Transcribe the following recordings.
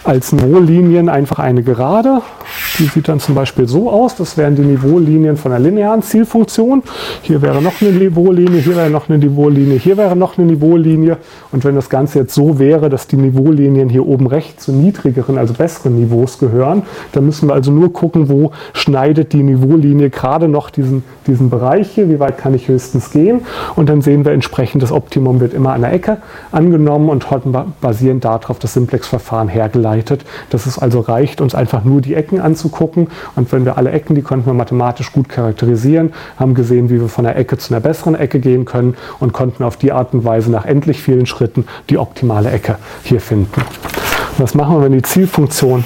als Niveaulinien einfach eine Gerade. Die sieht dann zum Beispiel so aus. Das wären die Niveaulinien von einer linearen Zielfunktion. Hier wäre noch eine Niveaulinie, hier wäre noch eine Niveaulinie, hier wäre noch eine Niveaulinie. Und wenn das Ganze jetzt so wäre, dass die Niveaulinien hier oben rechts zu niedrigeren, also besseren Niveaus gehören, dann müssen wir also nur gucken, wo schneidet die Niveaulinie gerade noch diesen Bereich hier, wie weit kann ich höchstens gehen. Und dann sehen wir entsprechend, das Optimum wird immer an der Ecke angenommen und basierend darauf das Simplex-Verfahren hergeleitet. Dass es also reicht, uns einfach nur die Ecken anzugucken. Und wenn wir alle Ecken, die konnten wir mathematisch gut charakterisieren, haben gesehen, wie wir von der Ecke zu einer besseren Ecke gehen können und konnten auf die Art und Weise nach endlich vielen Schritten die optimale Ecke hier finden. Was machen wir, wenn die Zielfunktion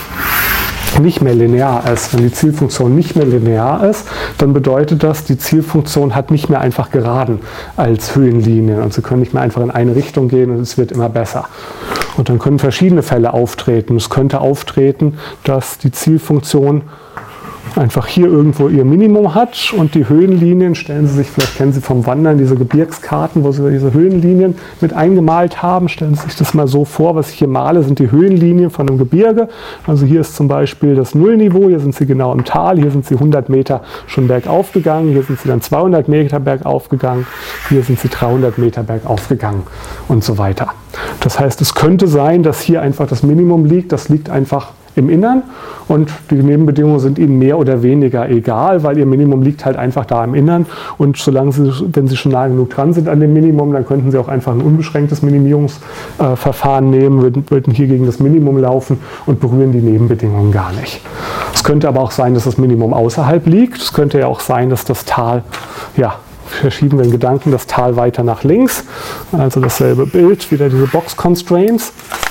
nicht mehr linear ist? Wenn die Zielfunktion nicht mehr linear ist, dann bedeutet das, die Zielfunktion hat nicht mehr einfach Geraden als Höhenlinien und sie können nicht mehr einfach in eine Richtung gehen und es wird immer besser. Und dann können verschiedene Fälle auftreten. Es könnte auftreten, dass die Zielfunktion einfach hier irgendwo ihr Minimum hat und die Höhenlinien, stellen Sie sich, vielleicht kennen Sie vom Wandern diese Gebirgskarten, wo Sie diese Höhenlinien mit eingemalt haben, stellen Sie sich das mal so vor, was ich hier male, sind die Höhenlinien von einem Gebirge. Also hier ist zum Beispiel das Nullniveau, hier sind Sie genau im Tal, hier sind Sie 100 Meter schon bergauf gegangen, hier sind Sie dann 200 Meter bergauf gegangen, hier sind Sie 300 Meter bergauf gegangen und so weiter. Das heißt, es könnte sein, dass hier einfach das Minimum liegt, das liegt einfach im Innern und die Nebenbedingungen sind Ihnen mehr oder weniger egal, weil Ihr Minimum liegt halt einfach da im Innern und wenn Sie schon nah genug dran sind an dem Minimum, dann könnten Sie auch einfach ein unbeschränktes Minimierungsverfahren nehmen, würden hier gegen das Minimum laufen und berühren die Nebenbedingungen gar nicht. Es könnte aber auch sein, dass das Minimum außerhalb liegt. Es könnte ja auch sein, dass das Tal, ja, verschieben wir den Gedanken, das Tal weiter nach links, also dasselbe Bild, wieder diese Box Constraints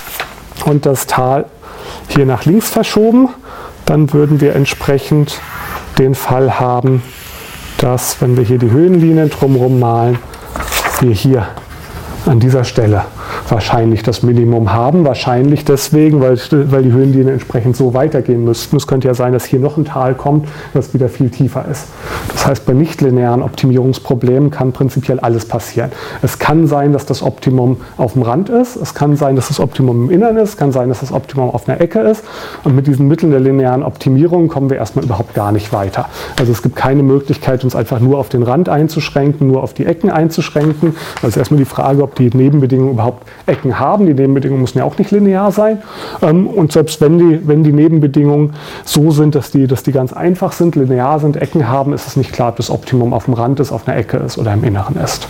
und das Tal hier nach links verschoben, dann würden wir entsprechend den Fall haben, dass, wenn wir hier die Höhenlinien drumherum malen, wir hier an dieser Stelle wahrscheinlich das Minimum haben. Wahrscheinlich deswegen, weil die Höhenlinien entsprechend so weitergehen müssten. Es könnte ja sein, dass hier noch ein Tal kommt, das wieder viel tiefer ist. Das heißt, bei nichtlinearen Optimierungsproblemen kann prinzipiell alles passieren. Es kann sein, dass das Optimum auf dem Rand ist. Es kann sein, dass das Optimum im Innern ist. Es kann sein, dass das Optimum auf einer Ecke ist. Und mit diesen Mitteln der linearen Optimierung kommen wir erstmal überhaupt gar nicht weiter. Also es gibt keine Möglichkeit, uns einfach nur auf den Rand einzuschränken, nur auf die Ecken einzuschränken. Also erstmal die Frage, ob die Nebenbedingungen überhaupt Ecken haben. Die Nebenbedingungen müssen ja auch nicht linear sein. Und selbst wenn die Nebenbedingungen so sind, dass die ganz einfach sind, linear sind, Ecken haben, ist es nicht klar, ob das Optimum auf dem Rand ist, auf einer Ecke ist oder im Inneren ist.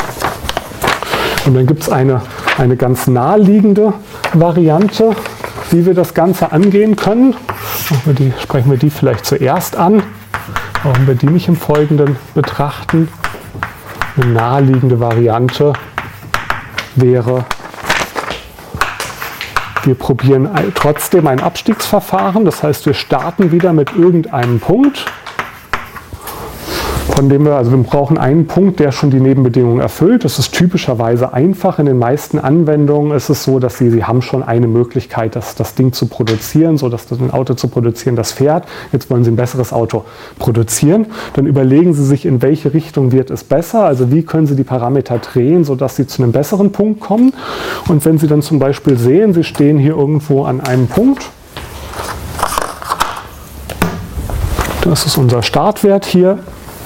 Und dann gibt es eine ganz naheliegende Variante, wie wir das Ganze angehen können. Sprechen wir die vielleicht zuerst an. Brauchen wir die nicht im Folgenden betrachten. Eine naheliegende Variante wäre, wir probieren trotzdem ein Abstiegsverfahren. Das heißt, wir starten wieder mit irgendeinem Punkt, von dem wir brauchen einen Punkt, der schon die Nebenbedingungen erfüllt. Das ist typischerweise einfach. In den meisten Anwendungen ist es so, dass Sie haben schon eine Möglichkeit, das Ding zu produzieren, ein Auto zu produzieren, das fährt. Jetzt wollen Sie ein besseres Auto produzieren. Dann überlegen Sie sich, in welche Richtung wird es besser. Also wie können Sie die Parameter drehen, sodass Sie zu einem besseren Punkt kommen. Und wenn Sie dann zum Beispiel sehen, Sie stehen hier irgendwo an einem Punkt. Das ist unser Startwert hier.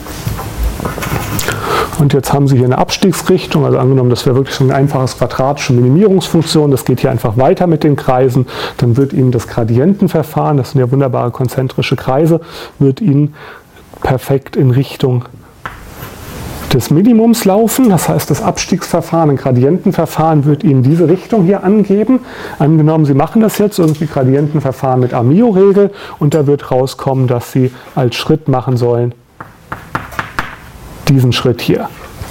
Und jetzt haben Sie hier eine Abstiegsrichtung, also angenommen, das wäre wirklich so eine einfache quadratische Minimierungsfunktion, das geht hier einfach weiter mit den Kreisen, dann wird Ihnen das Gradientenverfahren, das sind ja wunderbare konzentrische Kreise, wird Ihnen perfekt in Richtung des Minimums laufen. Das heißt, das Abstiegsverfahren, ein Gradientenverfahren wird Ihnen diese Richtung hier angeben. Angenommen, Sie machen das jetzt, irgendwie Gradientenverfahren mit Amio-Regel und da wird rauskommen, dass Sie als Schritt machen sollen, diesen Schritt hier.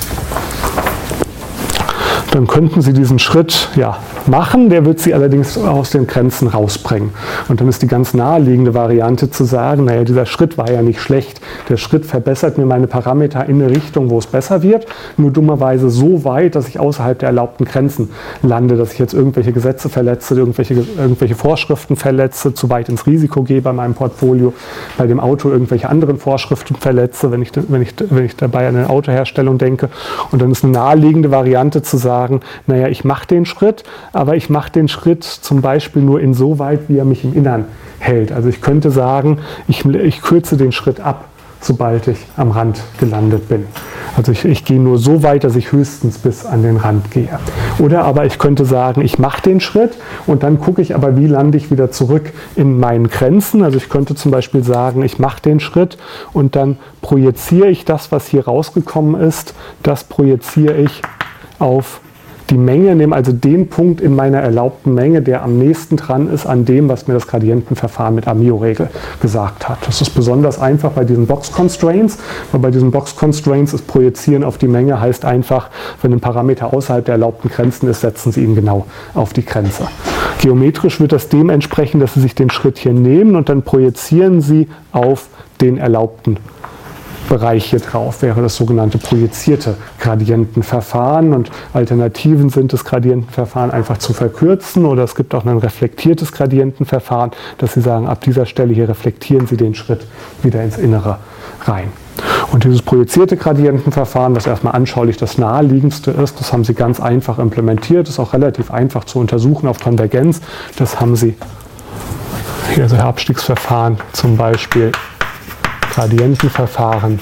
Dann könnten Sie diesen Schritt machen, der wird Sie allerdings aus den Grenzen rausbringen. Und dann ist die ganz naheliegende Variante zu sagen, naja, dieser Schritt war ja nicht schlecht. Der Schritt verbessert mir meine Parameter in eine Richtung, wo es besser wird, nur dummerweise so weit, dass ich außerhalb der erlaubten Grenzen lande, dass ich jetzt irgendwelche Gesetze verletze, irgendwelche Vorschriften verletze, zu weit ins Risiko gehe bei meinem Portfolio, bei dem Auto irgendwelche anderen Vorschriften verletze, wenn ich dabei an eine Autoherstellung denke. Und dann ist eine naheliegende Variante zu sagen, sagen, naja, ich mache den Schritt, aber ich mache den Schritt zum Beispiel nur insoweit, wie er mich im Innern hält. Also ich könnte sagen, ich kürze den Schritt ab, sobald ich am Rand gelandet bin. Also ich gehe nur so weit, dass ich höchstens bis an den Rand gehe. Oder aber ich könnte sagen, ich mache den Schritt und dann gucke ich aber, wie lande ich wieder zurück in meinen Grenzen. Also ich könnte zum Beispiel sagen, ich mache den Schritt und dann projiziere ich das, was hier rausgekommen ist, das projiziere ich auf die Menge, nehme also den Punkt in meiner erlaubten Menge, der am nächsten dran ist an dem, was mir das Gradientenverfahren mit Amio-Regel gesagt hat. Das ist besonders einfach bei diesen Box-Constraints, weil bei diesen Box-Constraints ist Projizieren auf die Menge heißt einfach, wenn ein Parameter außerhalb der erlaubten Grenzen ist, setzen Sie ihn genau auf die Grenze. Geometrisch wird das dementsprechend, dass Sie sich den Schritt hier nehmen und dann projizieren Sie auf den erlaubten Bereich hier drauf, wäre das sogenannte projizierte Gradientenverfahren, und Alternativen sind, das Gradientenverfahren einfach zu verkürzen, oder es gibt auch ein reflektiertes Gradientenverfahren, dass Sie sagen, ab dieser Stelle hier reflektieren Sie den Schritt wieder ins Innere rein. Und dieses projizierte Gradientenverfahren, das erstmal anschaulich das naheliegendste ist, das haben Sie ganz einfach implementiert, ist auch relativ einfach zu untersuchen auf Konvergenz. Das haben Sie hier, also Abstiegsverfahren zum Beispiel, Gradientenverfahren,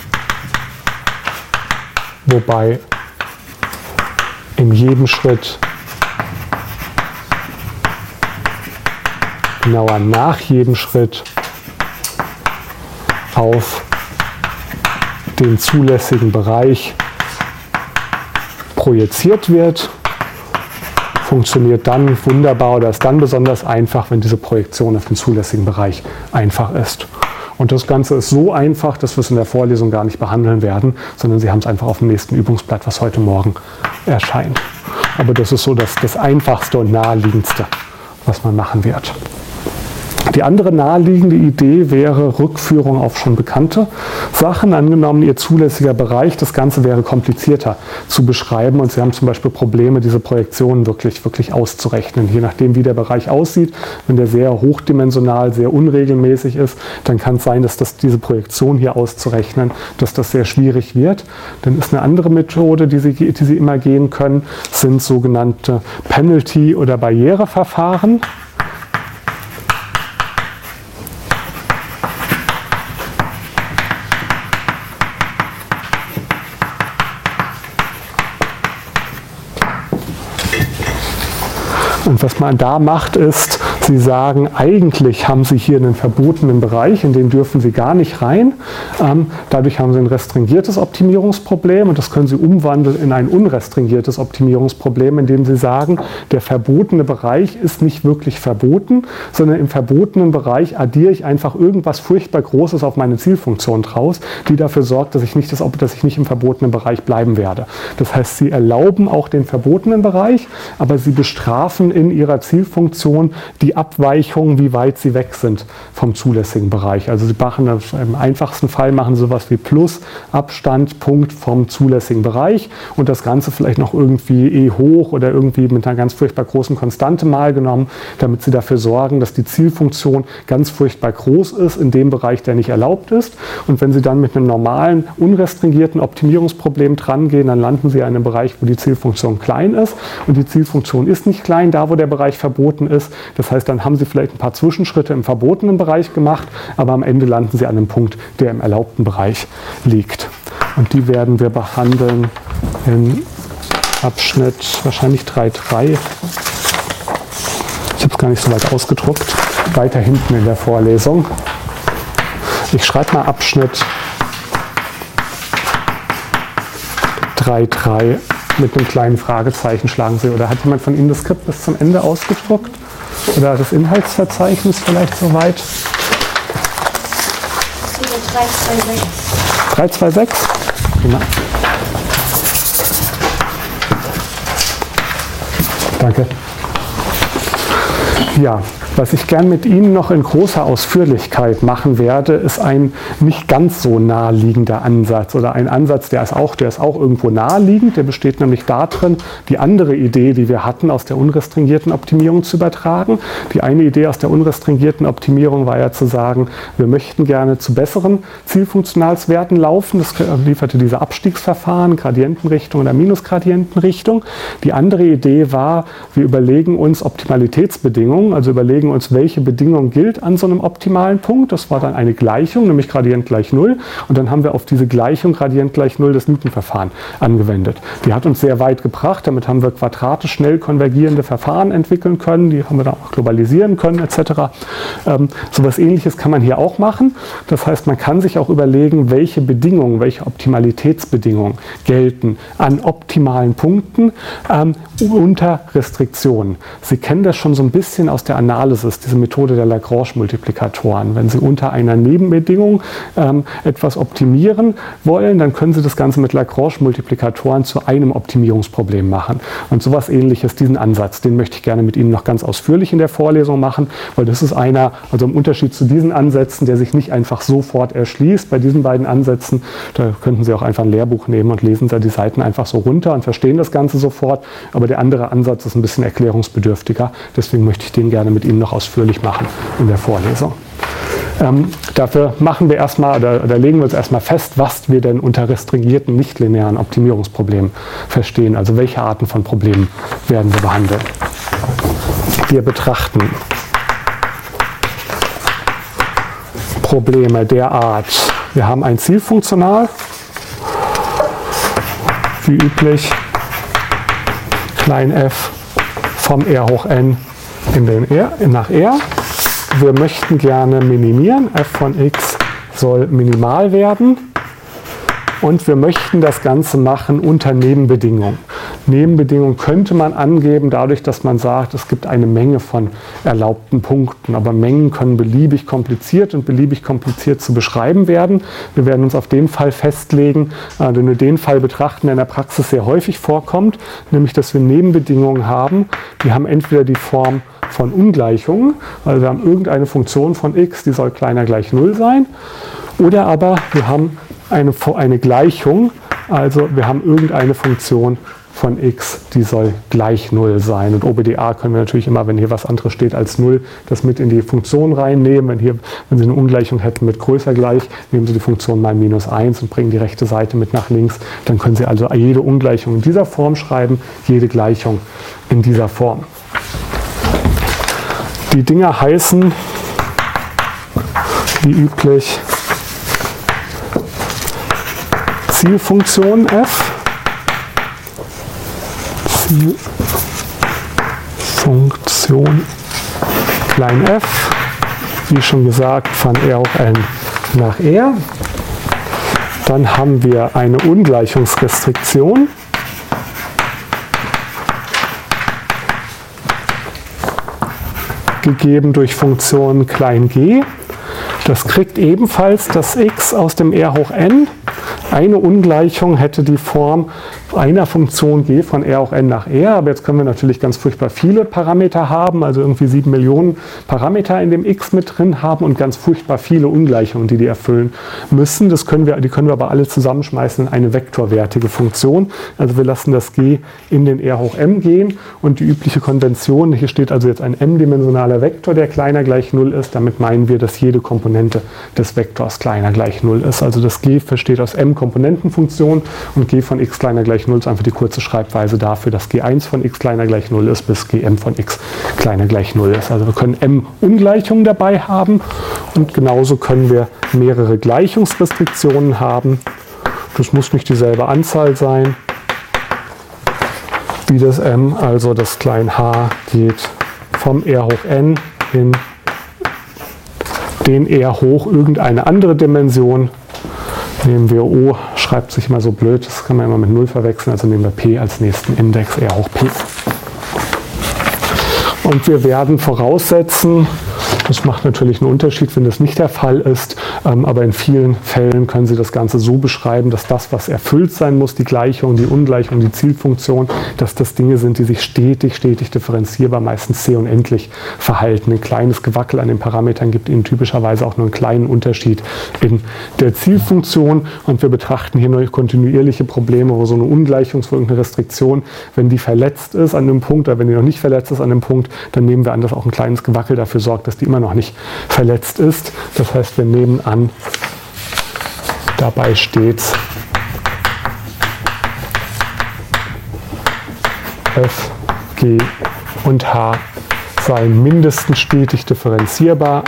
wobei in jedem Schritt genauer nach jedem Schritt auf den zulässigen Bereich projiziert wird. Funktioniert dann wunderbar oder ist dann besonders einfach, wenn diese Projektion auf den zulässigen Bereich einfach ist. Und das Ganze ist so einfach, dass wir es in der Vorlesung gar nicht behandeln werden, sondern Sie haben es einfach auf dem nächsten Übungsblatt, was heute Morgen erscheint. Aber das ist so das Einfachste und Naheliegendste, was man machen wird. Die andere naheliegende Idee wäre Rückführung auf schon bekannte Sachen. Angenommen, Ihr zulässiger Bereich, das Ganze wäre komplizierter zu beschreiben und Sie haben zum Beispiel Probleme, diese Projektionen wirklich auszurechnen. Je nachdem, wie der Bereich aussieht, wenn der sehr hochdimensional, sehr unregelmäßig ist, dann kann es sein, dass diese Projektion hier auszurechnen, dass das sehr schwierig wird. Dann ist eine andere Methode, die Sie immer gehen können, sind sogenannte Penalty- oder Barriereverfahren. Und was man da macht, ist, Sie sagen, eigentlich haben Sie hier einen verbotenen Bereich, in den dürfen Sie gar nicht rein. Dadurch haben Sie ein restringiertes Optimierungsproblem und das können Sie umwandeln in ein unrestringiertes Optimierungsproblem, indem Sie sagen, der verbotene Bereich ist nicht wirklich verboten, sondern im verbotenen Bereich addiere ich einfach irgendwas furchtbar Großes auf meine Zielfunktion draus, die dafür sorgt, dass ich nicht im verbotenen Bereich bleiben werde. Das heißt, Sie erlauben auch den verbotenen Bereich, aber Sie bestrafen in Ihrer Zielfunktion die Abweichungen, wie weit Sie weg sind vom zulässigen Bereich. Also Sie machen im einfachsten Fall machen Sie sowas wie Plus, Abstand, Punkt vom zulässigen Bereich und das Ganze vielleicht noch irgendwie e hoch oder irgendwie mit einer ganz furchtbar großen Konstante mal genommen, damit Sie dafür sorgen, dass die Zielfunktion ganz furchtbar groß ist in dem Bereich, der nicht erlaubt ist. Und wenn Sie dann mit einem normalen, unrestringierten Optimierungsproblem dran gehen, dann landen Sie in einem Bereich, wo die Zielfunktion klein ist und die Zielfunktion ist nicht klein, da wo der Bereich verboten ist. Das heißt, dann haben Sie vielleicht ein paar Zwischenschritte im verbotenen Bereich gemacht, aber am Ende landen Sie an einem Punkt, der im erlaubten Bereich liegt. Und die werden wir behandeln in Abschnitt wahrscheinlich 3.3. Ich habe es gar nicht so weit ausgedruckt. Weiter hinten in der Vorlesung. Ich schreibe mal Abschnitt 3.3 mit einem kleinen Fragezeichen, schlagen Sie. Oder hat jemand von Ihnen das Skript bis zum Ende ausgedruckt? Oder das Inhaltsverzeichnis vielleicht soweit? 326. 326? Genau. Danke. Ja, Was ich gern mit Ihnen noch in großer Ausführlichkeit machen werde, ist ein nicht ganz so naheliegender Ansatz oder ein Ansatz, der ist auch irgendwo naheliegend. Der besteht nämlich darin, die andere Idee, die wir hatten, aus der unrestringierten Optimierung zu übertragen. Die eine Idee aus der unrestringierten Optimierung war ja zu sagen, wir möchten gerne zu besseren Zielfunktionalswerten laufen. Das lieferte diese Abstiegsverfahren, Gradientenrichtung oder Minusgradientenrichtung. Die andere Idee war, wir überlegen uns Optimalitätsbedingungen, also überlegen uns, welche Bedingung gilt an so einem optimalen Punkt. Das war dann eine Gleichung, nämlich Gradient gleich 0. Und dann haben wir auf diese Gleichung Gradient gleich 0 das Newton-Verfahren angewendet. Die hat uns sehr weit gebracht. Damit haben wir quadratisch schnell konvergierende Verfahren entwickeln können. Die haben wir dann auch globalisieren können etc. So etwas Ähnliches kann man hier auch machen. Das heißt, man kann sich auch überlegen, welche Bedingungen, welche Optimalitätsbedingungen gelten an optimalen Punkten unter Restriktionen. Sie kennen das schon so ein bisschen aus der Analysis, diese Methode der Lagrange-Multiplikatoren. Wenn Sie unter einer Nebenbedingung etwas optimieren wollen, dann können Sie das Ganze mit Lagrange-Multiplikatoren zu einem Optimierungsproblem machen. Und sowas Ähnliches, diesen Ansatz, den möchte ich gerne mit Ihnen noch ganz ausführlich in der Vorlesung machen, weil das ist einer, also im Unterschied zu diesen Ansätzen, der sich nicht einfach sofort erschließt. Bei diesen beiden Ansätzen, da könnten Sie auch einfach ein Lehrbuch nehmen und lesen da die Seiten einfach so runter und verstehen das Ganze sofort. Aber der andere Ansatz ist ein bisschen erklärungsbedürftiger. Deswegen möchte ich den gerne mit Ihnen noch ausführlich machen in der Vorlesung. Dafür machen wir erstmal oder legen wir uns erstmal fest, was wir denn unter restringierten nichtlinearen Optimierungsproblemen verstehen. Also welche Arten von Problemen werden wir behandeln. Wir betrachten Probleme der Art. Wir haben ein Zielfunktional, wie üblich, klein f vom R hoch n nach R. Wir möchten gerne minimieren. F von x soll minimal werden. Und wir möchten das Ganze machen unter Nebenbedingungen. Nebenbedingungen könnte man angeben dadurch, dass man sagt, es gibt eine Menge von erlaubten Punkten. Aber Mengen können beliebig kompliziert zu beschreiben werden. Wir werden uns auf den Fall festlegen, wenn wir den Fall betrachten, der in der Praxis sehr häufig vorkommt, nämlich dass wir Nebenbedingungen haben, die haben entweder die Form von Ungleichungen, also wir haben irgendeine Funktion von x, die soll kleiner gleich 0 sein, oder aber wir haben eine Gleichung, also wir haben irgendeeine Funktion von x, die soll gleich 0 sein. Und OBDA können wir natürlich immer, wenn hier was anderes steht als 0, das mit in die Funktion reinnehmen. Wenn Sie eine Ungleichung hätten mit größer gleich, nehmen Sie die Funktion mal -1 und bringen die rechte Seite mit nach links. Dann können Sie also jede Ungleichung in dieser Form schreiben, jede Gleichung in dieser Form. Die Dinger heißen, wie üblich, Zielfunktion f, Zielfunktion klein f, wie schon gesagt, von R hoch n nach R. Dann haben wir eine Ungleichungsrestriktion. Gegeben durch Funktion klein g. Das kriegt ebenfalls das x aus dem R hoch n. Eine Ungleichung hätte die Form einer Funktion g von R hoch n nach R, aber jetzt können wir natürlich ganz furchtbar viele Parameter haben, also irgendwie 7 Millionen Parameter in dem x mit drin haben und ganz furchtbar viele Ungleichungen, die erfüllen müssen. Die können wir aber alle zusammenschmeißen in eine vektorwertige Funktion. Also wir lassen das g in den R hoch m gehen und die übliche Konvention, hier steht also jetzt ein m-dimensionaler Vektor, der kleiner gleich 0 ist. Damit meinen wir, dass jede Komponente des Vektors kleiner gleich 0 ist. Also das g besteht aus m-Komponentenfunktionen und g von x kleiner gleich 0 ist einfach die kurze Schreibweise dafür, dass g1 von x kleiner gleich 0 ist, bis gm von x kleiner gleich 0 ist. Also wir können m Ungleichungen dabei haben und genauso können wir mehrere Gleichungsrestriktionen haben. Das muss nicht dieselbe Anzahl sein wie das m, also das klein h geht vom R hoch n in den R hoch irgendeine andere Dimension. Nehmen wir O, schreibt sich immer so blöd, das kann man immer mit 0 verwechseln, also nehmen wir P als nächsten Index, R hoch P. Und wir werden voraussetzen, das macht natürlich einen Unterschied, wenn das nicht der Fall ist, aber in vielen Fällen können Sie das Ganze so beschreiben, dass das, was erfüllt sein muss, die Gleichung, die Ungleichung, die Zielfunktion, dass das Dinge sind, die sich stetig differenzierbar, meistens c unendlich verhalten. Ein kleines Gewackel an den Parametern gibt Ihnen typischerweise auch nur einen kleinen Unterschied in der Zielfunktion, und wir betrachten hier nur kontinuierliche Probleme, wo so eine Ungleichungswirkende Restriktion, wenn die verletzt ist an einem Punkt, oder wenn die noch nicht verletzt ist an einem Punkt, dann nehmen wir an, dass auch ein kleines Gewackel dafür sorgt, dass die immer noch nicht verletzt ist. Das heißt, wir nehmen an, dabei steht F, G und H seien mindestens stetig differenzierbar.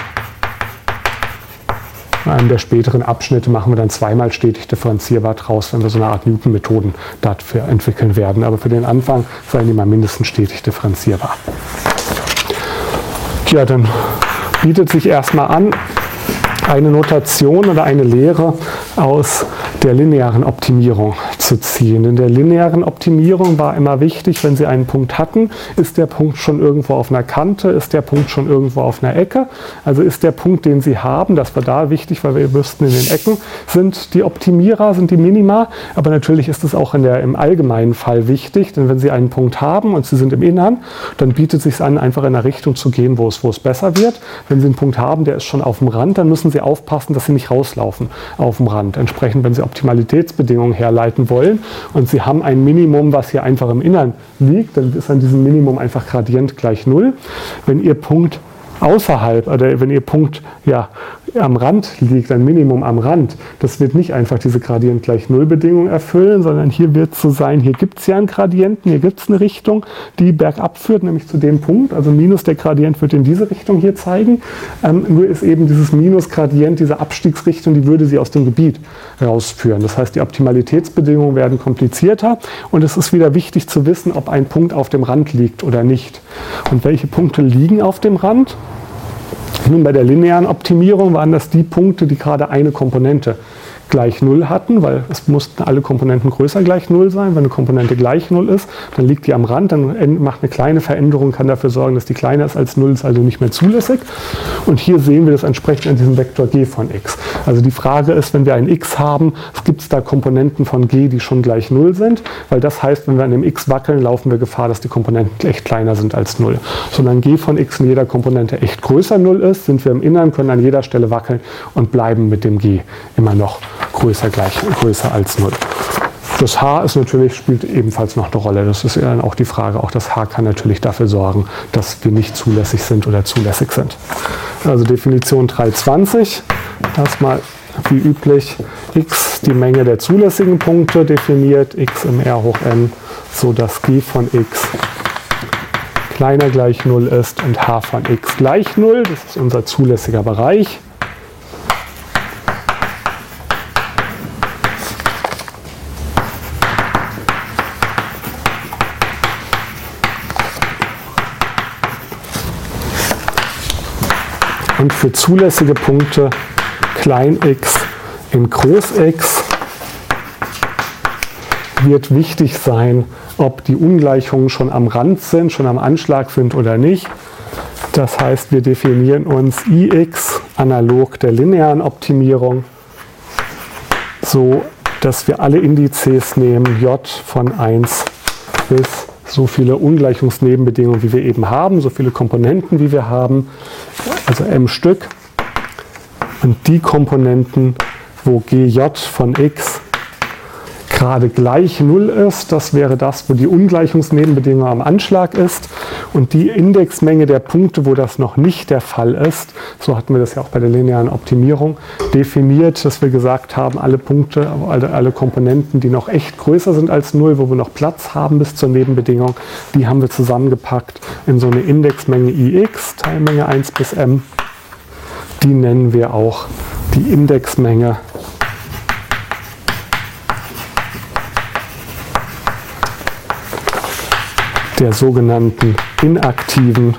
In einem der späteren Abschnitte machen wir dann zweimal stetig differenzierbar draus, wenn wir so eine Art Newton-Methoden dafür entwickeln werden. Aber für den Anfang seien die mal mindestens stetig differenzierbar. Ja, dann bietet sich erstmal an, eine Notation oder eine Lehre aus der linearen Optimierung zu ziehen. In der linearen Optimierung war immer wichtig, wenn Sie einen Punkt hatten, ist der Punkt schon irgendwo auf einer Kante, ist der Punkt schon irgendwo auf einer Ecke. Also ist der Punkt, den Sie haben, das war da wichtig, weil wir wüssten, in den Ecken sind die Optimierer, sind die Minima. Aber natürlich ist es auch im allgemeinen Fall wichtig, denn wenn Sie einen Punkt haben und Sie sind im Innern, dann bietet es sich an, einfach in eine Richtung zu gehen, wo es besser wird. Wenn Sie einen Punkt haben, der ist schon auf dem Rand, dann müssen Sie aufpassen, dass Sie nicht rauslaufen auf dem Rand. Entsprechend, wenn Sie Optimalitätsbedingungen herleiten wollen und Sie haben ein Minimum, was hier einfach im Innern liegt, dann ist an diesem Minimum einfach Gradient gleich 0. Wenn Ihr Punkt außerhalb, oder wenn Ihr Punkt am Rand liegt, ein Minimum am Rand, das wird nicht einfach diese Gradient gleich 0 Bedingung erfüllen, sondern hier wird es so sein, hier gibt es ja einen Gradienten, hier gibt es eine Richtung, die bergab führt, nämlich zu dem Punkt, also minus der Gradient wird in diese Richtung hier zeigen, nur ist eben dieses Minus-Gradient, diese Abstiegsrichtung, die würde Sie aus dem Gebiet rausführen. Das heißt, die Optimalitätsbedingungen werden komplizierter und es ist wieder wichtig zu wissen, ob ein Punkt auf dem Rand liegt oder nicht. Und welche Punkte liegen auf dem Rand? Nun, bei der linearen Optimierung waren das die Punkte, die gerade eine Komponente gleich 0 hatten, weil es mussten alle Komponenten größer gleich 0 sein. Wenn eine Komponente gleich 0 ist, dann liegt die am Rand, dann macht eine kleine Veränderung, kann dafür sorgen, dass die kleiner ist als 0, ist also nicht mehr zulässig. Und hier sehen wir das entsprechend an diesem Vektor g von x. Also die Frage ist, wenn wir ein x haben, gibt es da Komponenten von g, die schon gleich 0 sind, weil das heißt, wenn wir an dem x wackeln, laufen wir Gefahr, dass die Komponenten echt kleiner sind als 0. Solange g von x in jeder Komponente echt größer 0 ist, sind wir im Innern, können an jeder Stelle wackeln und bleiben mit dem g immer noch größer als 0. Das h ist natürlich, spielt ebenfalls noch eine Rolle. Das ist ja dann auch die Frage, auch das h kann natürlich dafür sorgen, dass wir nicht zulässig sind oder zulässig sind. Also Definition 320, erstmal wie üblich x die Menge der zulässigen Punkte definiert, x im R hoch n, so dass g von x kleiner gleich 0 ist und h von x gleich 0, das ist unser zulässiger Bereich. Und für zulässige Punkte klein x in groß x wird wichtig sein, ob die Ungleichungen schon am Rand sind, schon am Anschlag sind oder nicht. Das heißt, wir definieren uns ix analog der linearen Optimierung, so dass wir alle Indizes nehmen, j von 1 bis so viele Ungleichungsnebenbedingungen, wie wir eben haben, so viele Komponenten, wie wir haben, also m Stück. Und die Komponenten, wo gj von x gerade gleich 0 ist, das wäre das, wo die Ungleichungsnebenbedingung am Anschlag ist. Und die Indexmenge der Punkte, wo das noch nicht der Fall ist, so hatten wir das ja auch bei der linearen Optimierung, definiert, dass wir gesagt haben, alle Punkte, alle Komponenten, die noch echt größer sind als 0, wo wir noch Platz haben bis zur Nebenbedingung, die haben wir zusammengepackt in so eine Indexmenge ix, Teilmenge 1 bis m. Die nennen wir auch die Indexmenge der sogenannten inaktiven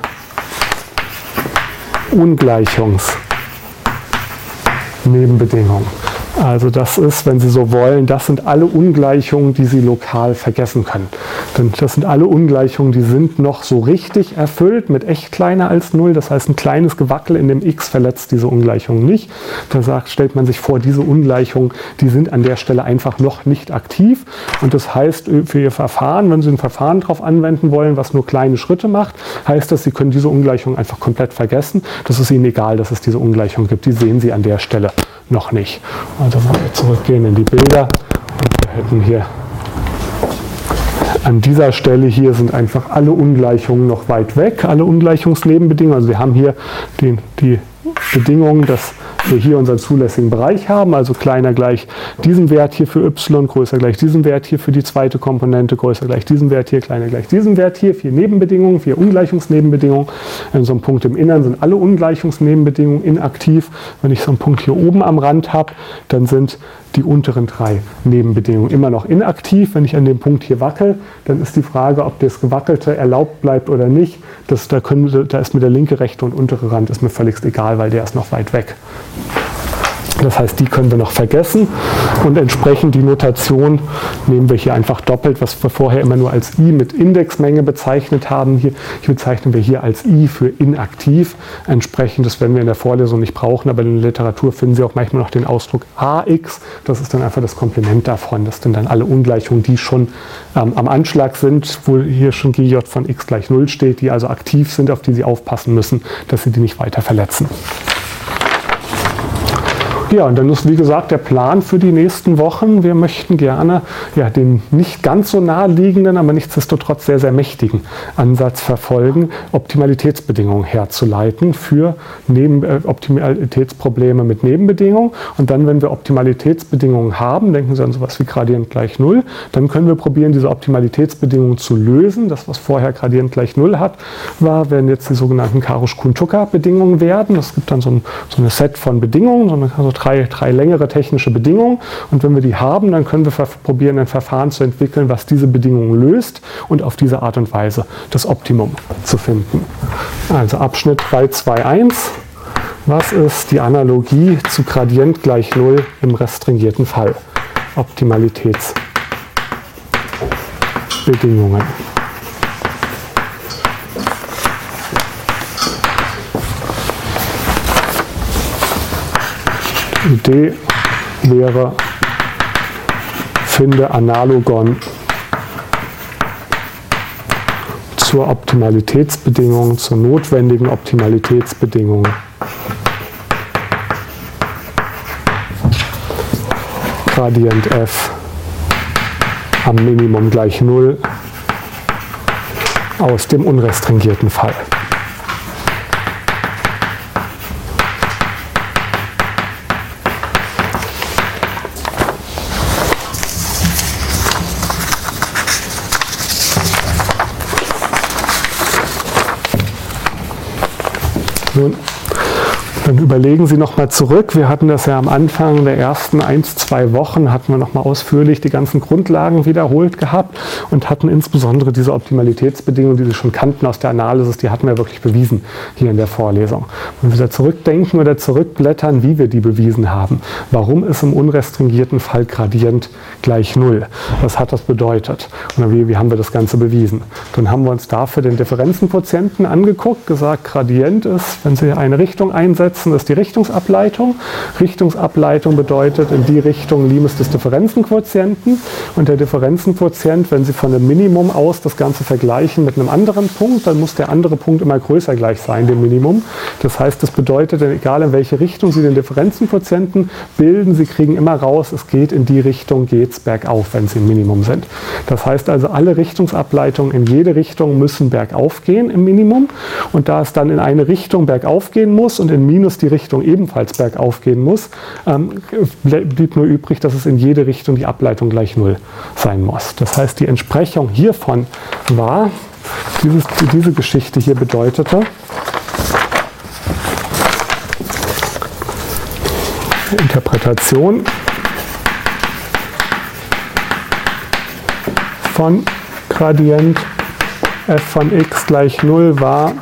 Ungleichungsnebenbedingung. Also das ist, wenn Sie so wollen, das sind alle Ungleichungen, die Sie lokal vergessen können. Denn das sind alle Ungleichungen, die sind noch so richtig erfüllt mit echt kleiner als 0. Das heißt, ein kleines Gewackel in dem x verletzt diese Ungleichung nicht. Da stellt man sich vor, diese Ungleichungen, die sind an der Stelle einfach noch nicht aktiv. Und das heißt, für Ihr Verfahren, wenn Sie ein Verfahren darauf anwenden wollen, was nur kleine Schritte macht, heißt das, Sie können diese Ungleichung einfach komplett vergessen. Das ist Ihnen egal, dass es diese Ungleichung gibt. Die sehen Sie an der Stelle noch nicht. Also mal zurückgehen in die Bilder. Und wir hätten hier an dieser Stelle hier sind einfach alle Ungleichungen noch weit weg, alle Ungleichungsnebenbedingungen. Also wir haben hier die Bedingungen, dass wir hier unseren zulässigen Bereich haben, also kleiner gleich diesem Wert hier für y, größer gleich diesem Wert hier für die zweite Komponente, größer gleich diesem Wert hier, kleiner gleich diesem Wert hier, 4 Nebenbedingungen, 4 Ungleichungsnebenbedingungen. In so einem Punkt im Innern sind alle Ungleichungsnebenbedingungen inaktiv. Wenn ich so einen Punkt hier oben am Rand habe, dann sind die unteren 3 Nebenbedingungen immer noch inaktiv. Wenn ich an dem Punkt hier wackel, dann ist die Frage, ob das Gewackelte erlaubt bleibt oder nicht. Da ist mir der linke, rechte und untere Rand ist mir völlig egal, weil der ist noch weit weg. Das heißt, die können wir noch vergessen und entsprechend die Notation nehmen wir hier einfach doppelt, was wir vorher immer nur als i mit Indexmenge bezeichnet haben. Hier bezeichnen wir hier als i für inaktiv. Entsprechend, das werden wir in der Vorlesung nicht brauchen, aber in der Literatur finden Sie auch manchmal noch den Ausdruck ax. Das ist dann einfach das Komplement davon. Das sind dann alle Ungleichungen, die schon am Anschlag sind, wo hier schon GJ von x gleich 0 steht, die also aktiv sind, auf die Sie aufpassen müssen, dass Sie die nicht weiter verletzen. Ja, und dann ist, wie gesagt, der Plan für die nächsten Wochen. Wir möchten gerne den nicht ganz so naheliegenden, aber nichtsdestotrotz sehr, sehr mächtigen Ansatz verfolgen, Optimalitätsbedingungen herzuleiten für Optimalitätsprobleme mit Nebenbedingungen. Und dann, wenn wir Optimalitätsbedingungen haben, denken Sie an sowas wie Gradient gleich 0, dann können wir probieren, diese Optimalitätsbedingungen zu lösen. Das, was vorher Gradient gleich 0 werden jetzt die sogenannten Karush-Kuhn-Tucker-Bedingungen werden. Es gibt dann so eine Set von Bedingungen, also drei längere technische Bedingungen, und wenn wir die haben, dann können wir probieren, ein Verfahren zu entwickeln, was diese Bedingungen löst und auf diese Art und Weise das Optimum zu finden. Also Abschnitt 3.2.1. Was ist die Analogie zu Gradient gleich 0 im restringierten Fall? Optimalitätsbedingungen. Die Idee wäre, finde Analogon zur Optimalitätsbedingung, zur notwendigen Optimalitätsbedingung Gradient f am Minimum gleich 0 aus dem unrestringierten Fall. Nun, dann überlegen Sie nochmal zurück. Wir hatten das ja am Anfang der ersten 1-2 Wochen, hatten wir nochmal ausführlich die ganzen Grundlagen wiederholt gehabt und hatten insbesondere diese Optimalitätsbedingungen, die Sie schon kannten aus der Analysis, die hatten wir wirklich bewiesen hier in der Vorlesung. Wenn wir da zurückdenken oder zurückblättern, wie wir die bewiesen haben, warum ist im unrestringierten Fall Gradient gleich 0? Was hat das bedeutet? Und wie haben wir das Ganze bewiesen? Dann haben wir uns dafür den Differenzenquotienten angeguckt, gesagt, Gradient ist, wenn Sie eine Richtung einsetzen, ist die Richtungsableitung. Richtungsableitung bedeutet in die Richtung Limes des Differenzenquotienten. Und der Differenzenquotient, wenn Sie von einem Minimum aus das Ganze vergleichen mit einem anderen Punkt, dann muss der andere Punkt immer größer gleich sein, dem Minimum. Das heißt, das bedeutet, egal in welche Richtung Sie den Differenzenquotienten bilden, Sie kriegen immer raus, es geht in die Richtung, geht es bergauf, wenn Sie im Minimum sind. Das heißt also, alle Richtungsableitungen in jede Richtung müssen bergauf gehen im Minimum. Und da es dann in eine Richtung bergauf gehen muss und in minus die Richtung ebenfalls bergauf gehen muss, blieb nur übrig, dass es in jede Richtung die Ableitung gleich 0 sein muss. Das heißt, die Entsprechung hiervon war, diese Geschichte hier bedeutete, Interpretation von Gradient f von x gleich 0 war,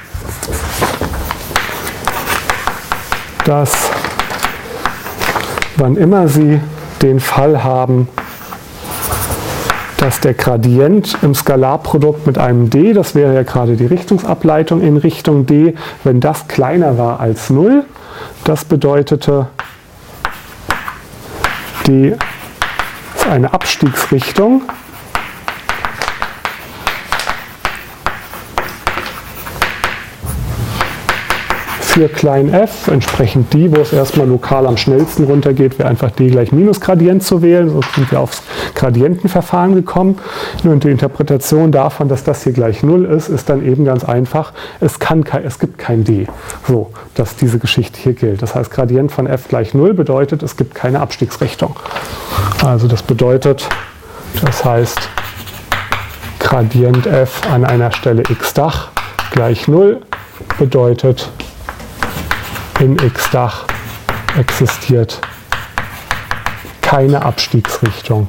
dass wann immer Sie den Fall haben, dass der Gradient im Skalarprodukt mit einem d, das wäre ja gerade die Richtungsableitung in Richtung d, wenn das kleiner war als 0, das bedeutete, d ist eine Abstiegsrichtung. Für klein f, entsprechend die, wo es erstmal lokal am schnellsten runtergeht, wäre einfach d gleich Minusgradient zu wählen. So sind wir aufs Gradientenverfahren gekommen. Und die Interpretation davon, dass das hier gleich 0 ist, ist dann eben ganz einfach. Es gibt kein d, so dass diese Geschichte hier gilt. Das heißt, Gradient von f gleich 0 bedeutet, es gibt keine Abstiegsrichtung. Also das bedeutet, das heißt, Gradient f an einer Stelle x Dach gleich 0 bedeutet, in x Dach existiert keine Abstiegsrichtung.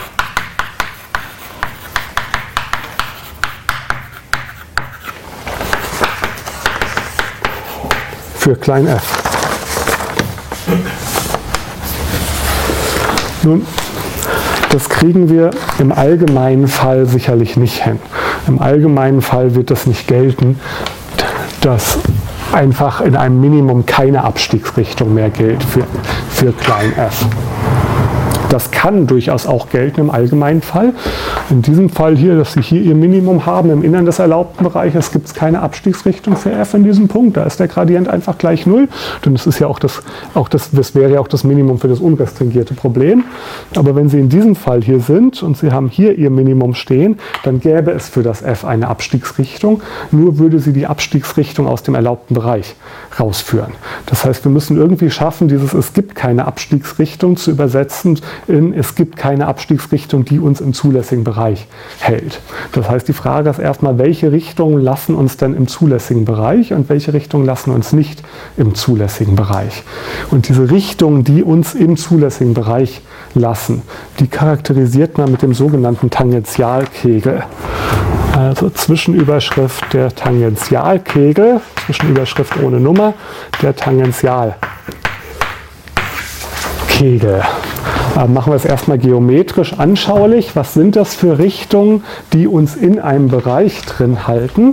Für klein f. Nun, das kriegen wir im allgemeinen Fall sicherlich nicht hin. Im allgemeinen Fall wird das nicht gelten, dass einfach in einem Minimum keine Abstiegsrichtung mehr gilt für klein f. Das kann durchaus auch gelten im allgemeinen Fall. In diesem Fall hier, dass Sie hier Ihr Minimum haben im Innern des erlaubten Bereiches, gibt es keine Abstiegsrichtung für f in diesem Punkt. Da ist der Gradient einfach gleich 0. Denn das ist ja das wäre ja auch das Minimum für das unrestringierte Problem. Aber wenn Sie in diesem Fall hier sind und Sie haben hier Ihr Minimum stehen, dann gäbe es für das f eine Abstiegsrichtung. Nur würde sie die Abstiegsrichtung aus dem erlaubten Bereich rausführen. Das heißt, wir müssen irgendwie schaffen, dieses es gibt keine Abstiegsrichtung zu übersetzen in es gibt keine Abstiegsrichtung, die uns im zulässigen Bereich hält. Das heißt, die Frage ist erstmal, welche Richtungen lassen uns denn im zulässigen Bereich und welche Richtungen lassen uns nicht im zulässigen Bereich. Und diese Richtungen, die uns im zulässigen Bereich lassen, die charakterisiert man mit dem sogenannten Tangentialkegel. Also Zwischenüberschrift der Tangentialkegel, Zwischenüberschrift ohne Nummer, der Tangentialkegel. Machen wir es erstmal geometrisch anschaulich. Was sind das für Richtungen, die uns in einem Bereich drin halten?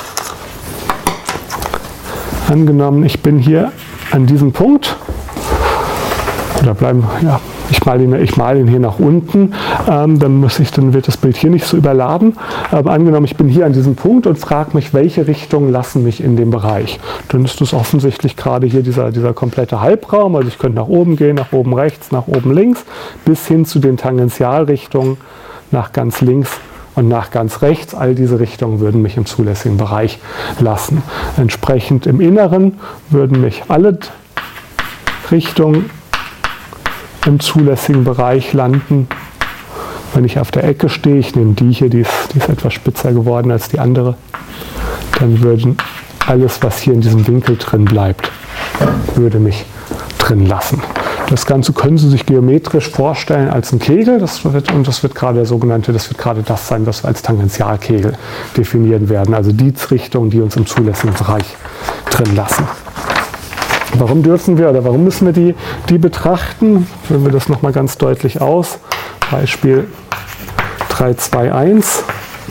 Angenommen, ich bin hier an diesem Punkt. Oder bleiben, ja, ich male ihn hier nach unten, dann wird das Bild hier nicht so überladen. Aber angenommen, ich bin hier an diesem Punkt und frage mich, welche Richtungen lassen mich in dem Bereich. Dann ist das offensichtlich gerade hier dieser komplette Halbraum. Also ich könnte nach oben gehen, nach oben rechts, nach oben links, bis hin zu den Tangentialrichtungen nach ganz links und nach ganz rechts. All diese Richtungen würden mich im zulässigen Bereich lassen. Entsprechend im Inneren würden mich alle Richtungen im zulässigen Bereich landen. Wenn ich auf der Ecke stehe, ich nehme die hier, die ist etwas spitzer geworden als die andere, dann würden alles, was hier in diesem Winkel drin bleibt, würde mich drin lassen. Das Ganze können Sie sich geometrisch vorstellen als ein Kegel, das wird gerade das sein, was wir als Tangentialkegel definieren werden, also die Richtungen, die uns im zulässigen Bereich drin lassen. Warum müssen wir die betrachten? Führen wir das nochmal ganz deutlich aus. Beispiel 3.2.1.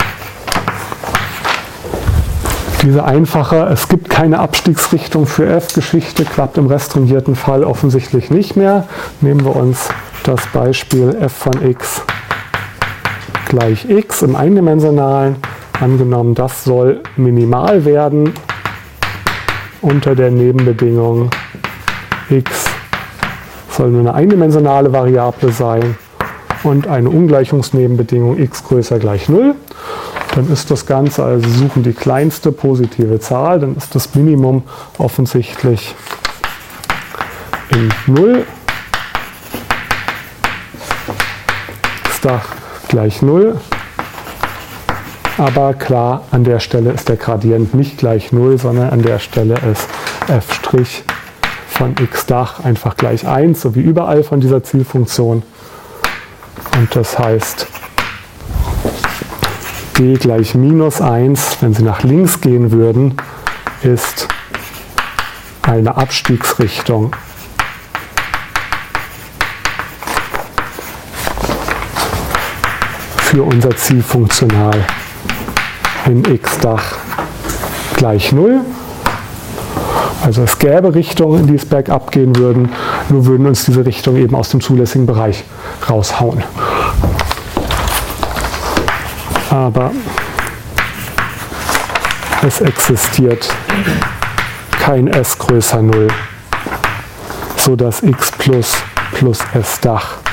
Diese einfache, es gibt keine Abstiegsrichtung für f-Geschichte, klappt im restringierten Fall offensichtlich nicht mehr. Nehmen wir uns das Beispiel f von x gleich x im eindimensionalen. Angenommen, das soll minimal werden unter der Nebenbedingung x soll nur eine eindimensionale Variable sein und eine Ungleichungsnebenbedingung x größer gleich 0. Dann ist das Ganze, also Sie suchen die kleinste positive Zahl, dann ist das Minimum offensichtlich in 0. X' gleich 0. Aber klar, an der Stelle ist der Gradient nicht gleich 0, sondern an der Stelle ist f' von x' einfach gleich 1, so wie überall von dieser Zielfunktion. Und das heißt, d gleich minus 1, wenn Sie nach links gehen würden, ist eine Abstiegsrichtung für unser Zielfunktional in x' gleich 0. Also es gäbe Richtungen, in die es bergab gehen würden, nur würden uns diese Richtungen eben aus dem zulässigen Bereich raushauen. Aber es existiert kein s größer 0, sodass x plus s'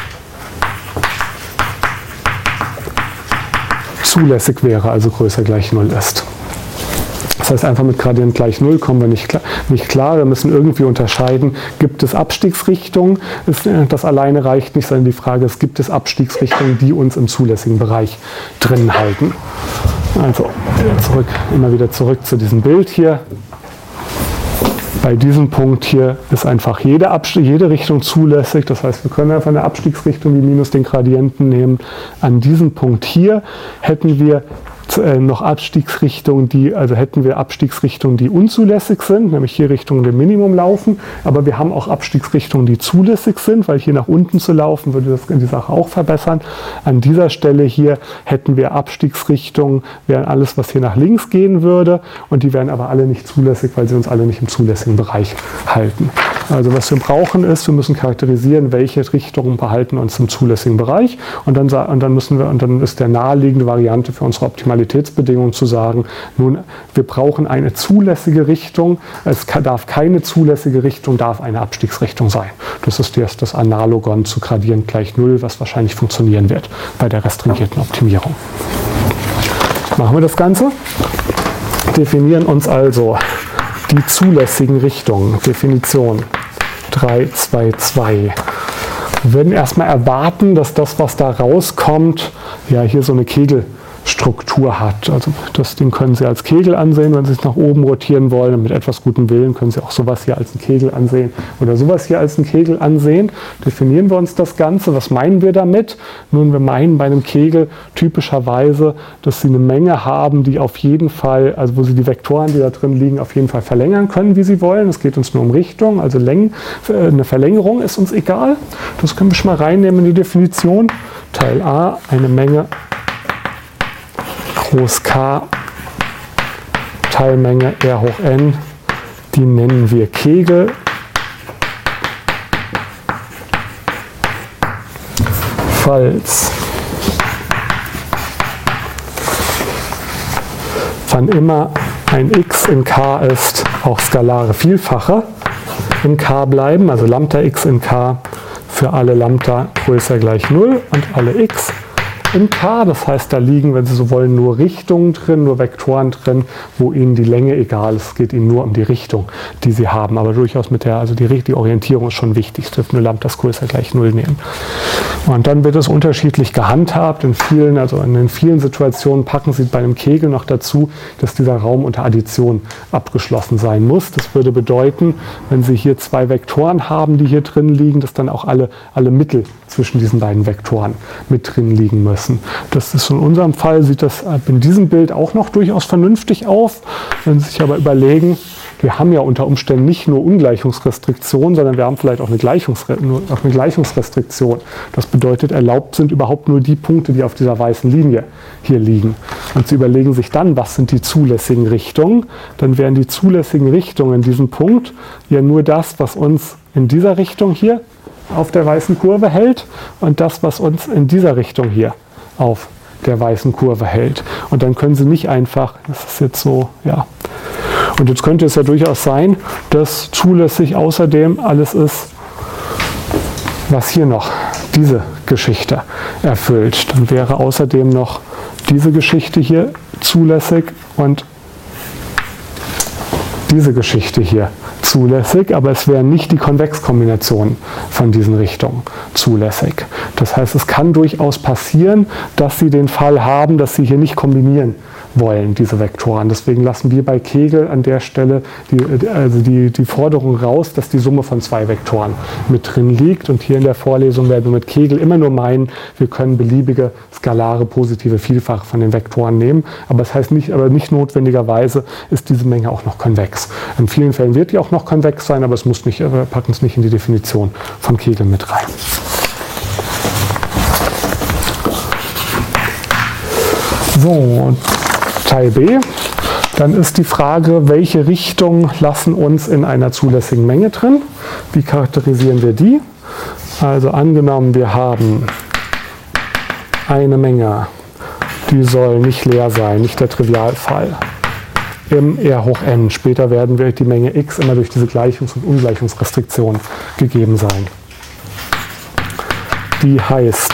zulässig wäre, also größer gleich 0 ist. Das heißt, einfach mit Gradient gleich 0 kommen wir nicht klar. Wir müssen irgendwie unterscheiden, gibt es Abstiegsrichtungen? Das alleine reicht nicht, sondern die Frage ist, gibt es Abstiegsrichtungen, die uns im zulässigen Bereich drin halten? Also immer wieder zurück zu diesem Bild hier. Bei diesem Punkt hier ist einfach jede Richtung zulässig. Das heißt, wir können einfach eine Abstiegsrichtung wie minus den Gradienten nehmen. An diesem Punkt hier hätten wir noch Abstiegsrichtungen, die unzulässig sind, nämlich hier Richtung dem Minimum laufen, aber wir haben auch Abstiegsrichtungen, die zulässig sind, weil hier nach unten zu laufen würde das die Sache auch verbessern. An dieser Stelle hier hätten wir Abstiegsrichtungen, wären alles, was hier nach links gehen würde, und die wären aber alle nicht zulässig, weil sie uns alle nicht im zulässigen Bereich halten. Also was wir brauchen ist, wir müssen charakterisieren, welche Richtungen behalten uns im zulässigen Bereich, und dann ist der naheliegende Variante für unsere Optimalitätsbedingungen zu sagen, nun, wir brauchen eine zulässige Richtung, darf keine zulässige Richtung, darf eine Abstiegsrichtung sein. Das ist das Analogon zu Gradient gleich 0, was wahrscheinlich funktionieren wird bei der restringierten Optimierung. Machen wir das Ganze. Definieren uns also die zulässigen Richtungen. Definition 3, 2, 2. Wir werden erstmal erwarten, dass das, was da rauskommt, ja hier so eine Kegelstruktur hat. Also das Ding können Sie als Kegel ansehen, wenn Sie es nach oben rotieren wollen. Und mit etwas gutem Willen können Sie auch sowas hier als einen Kegel ansehen oder sowas hier als einen Kegel ansehen. Definieren wir uns das Ganze. Was meinen wir damit? Nun, wir meinen bei einem Kegel typischerweise, dass Sie eine Menge haben, die auf jeden Fall, also wo Sie die Vektoren, die da drin liegen, auf jeden Fall verlängern können, wie Sie wollen. Es geht uns nur um Richtung, also Längen. Eine Verlängerung ist uns egal. Das können wir schon mal reinnehmen in die Definition. Teil A, eine Menge groß K, Teilmenge R hoch N, die nennen wir Kegel. Falls wann immer ein x in K ist, auch skalare Vielfache in K bleiben, also Lambda x in K für alle Lambda größer gleich 0 und alle x in K, das heißt, da liegen, wenn Sie so wollen, nur Richtungen drin, nur Vektoren drin, wo Ihnen die Länge egal ist. Es geht Ihnen nur um die Richtung, die Sie haben. Aber durchaus die Orientierung ist schon wichtig. Sie dürfen nur Lambdas größer gleich 0 nehmen. Und dann wird es unterschiedlich gehandhabt. In den vielen Situationen packen Sie bei einem Kegel noch dazu, dass dieser Raum unter Addition abgeschlossen sein muss. Das würde bedeuten, wenn Sie hier zwei Vektoren haben, die hier drin liegen, dass dann auch alle Mittel zwischen diesen beiden Vektoren mit drin liegen müssen. Das ist in unserem Fall, sieht das in diesem Bild auch noch durchaus vernünftig aus. Wenn Sie sich aber überlegen, wir haben ja unter Umständen nicht nur Ungleichungsrestriktion, sondern wir haben vielleicht auch eine Gleichungsrestriktion. Das bedeutet, erlaubt sind überhaupt nur die Punkte, die auf dieser weißen Linie hier liegen. Und Sie überlegen sich dann, was sind die zulässigen Richtungen? Dann wären die zulässigen Richtungen in diesem Punkt ja nur das, was uns in dieser Richtung hier auf der weißen Kurve hält und das, was uns in dieser Richtung hier auf der weißen Kurve hält. Und dann können Sie nicht einfach, das ist jetzt so, ja. Und jetzt könnte es ja durchaus sein, dass zulässig außerdem alles ist, was hier noch diese Geschichte erfüllt. Dann wäre außerdem noch diese Geschichte hier zulässig und diese Geschichte hier zulässig, aber es wären nicht die Konvexkombinationen von diesen Richtungen zulässig. Das heißt, es kann durchaus passieren, dass Sie den Fall haben, dass Sie hier nicht kombinieren wollen, diese Vektoren. Deswegen lassen wir bei Kegel an der Stelle die Forderung raus, dass die Summe von zwei Vektoren mit drin liegt. Und hier in der Vorlesung werden wir mit Kegel immer nur meinen, wir können beliebige skalare positive Vielfache von den Vektoren nehmen. Aber das heißt nicht notwendigerweise ist diese Menge auch noch konvex. In vielen Fällen wird die auch noch konvex sein, aber es muss nicht, wir packen es nicht in die Definition von Kegel mit rein. So, Teil B. Dann ist die Frage, welche Richtung lassen uns in einer zulässigen Menge drin? Wie charakterisieren wir die? Also angenommen, wir haben eine Menge, die soll nicht leer sein, nicht der Trivialfall, im R hoch n. Später werden wir die Menge x immer durch diese Gleichungs- und Ungleichungsrestriktion gegeben sein. Die heißt,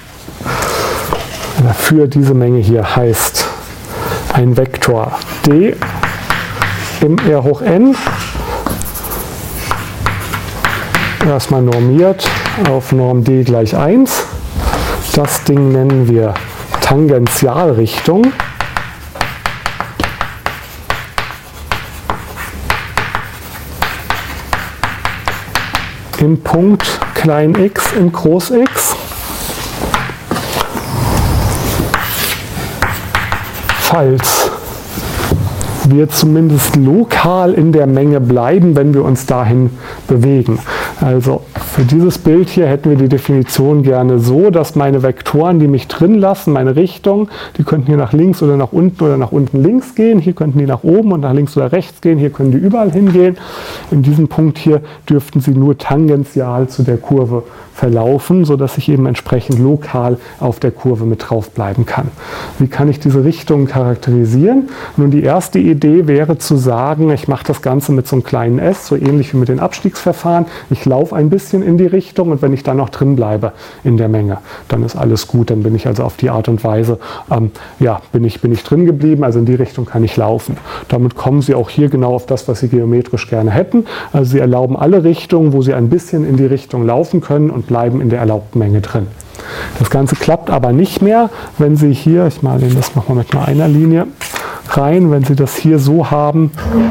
für diese Menge hier heißt ein Vektor d im R hoch n, erstmal normiert auf Norm d gleich 1. Das Ding nennen wir Tangentialrichtung. Im Punkt klein x in groß x. Falls wir zumindest lokal in der Menge bleiben, wenn wir uns dahin bewegen. Also für dieses Bild hier hätten wir die Definition gerne so, dass meine Vektoren, die mich drin lassen, meine Richtung, die könnten hier nach links oder nach unten links gehen. Hier könnten die nach oben und nach links oder rechts gehen. Hier können die überall hingehen. In diesem Punkt hier dürften sie nur tangential zu der Kurve verlaufen, sodass ich eben entsprechend lokal auf der Kurve mit drauf bleiben kann. Wie kann ich diese Richtungen charakterisieren? Nun, die erste Idee wäre zu sagen, ich mache das Ganze mit so einem kleinen s, so ähnlich wie mit den Abstiegsverfahren. Ich laufe ein bisschen in die Richtung und wenn ich dann noch drin bleibe in der Menge, dann ist alles gut. Dann bin ich also auf die Art und Weise, bin ich drin geblieben, also in die Richtung kann ich laufen. Damit kommen Sie auch hier genau auf das, was Sie geometrisch gerne hätten. Also Sie erlauben alle Richtungen, wo Sie ein bisschen in die Richtung laufen können und bleiben in der erlaubten Menge drin. Das Ganze klappt aber nicht mehr, wenn Sie hier, ich male Ihnen das nochmal mit einer Linie rein, wenn Sie das hier so haben,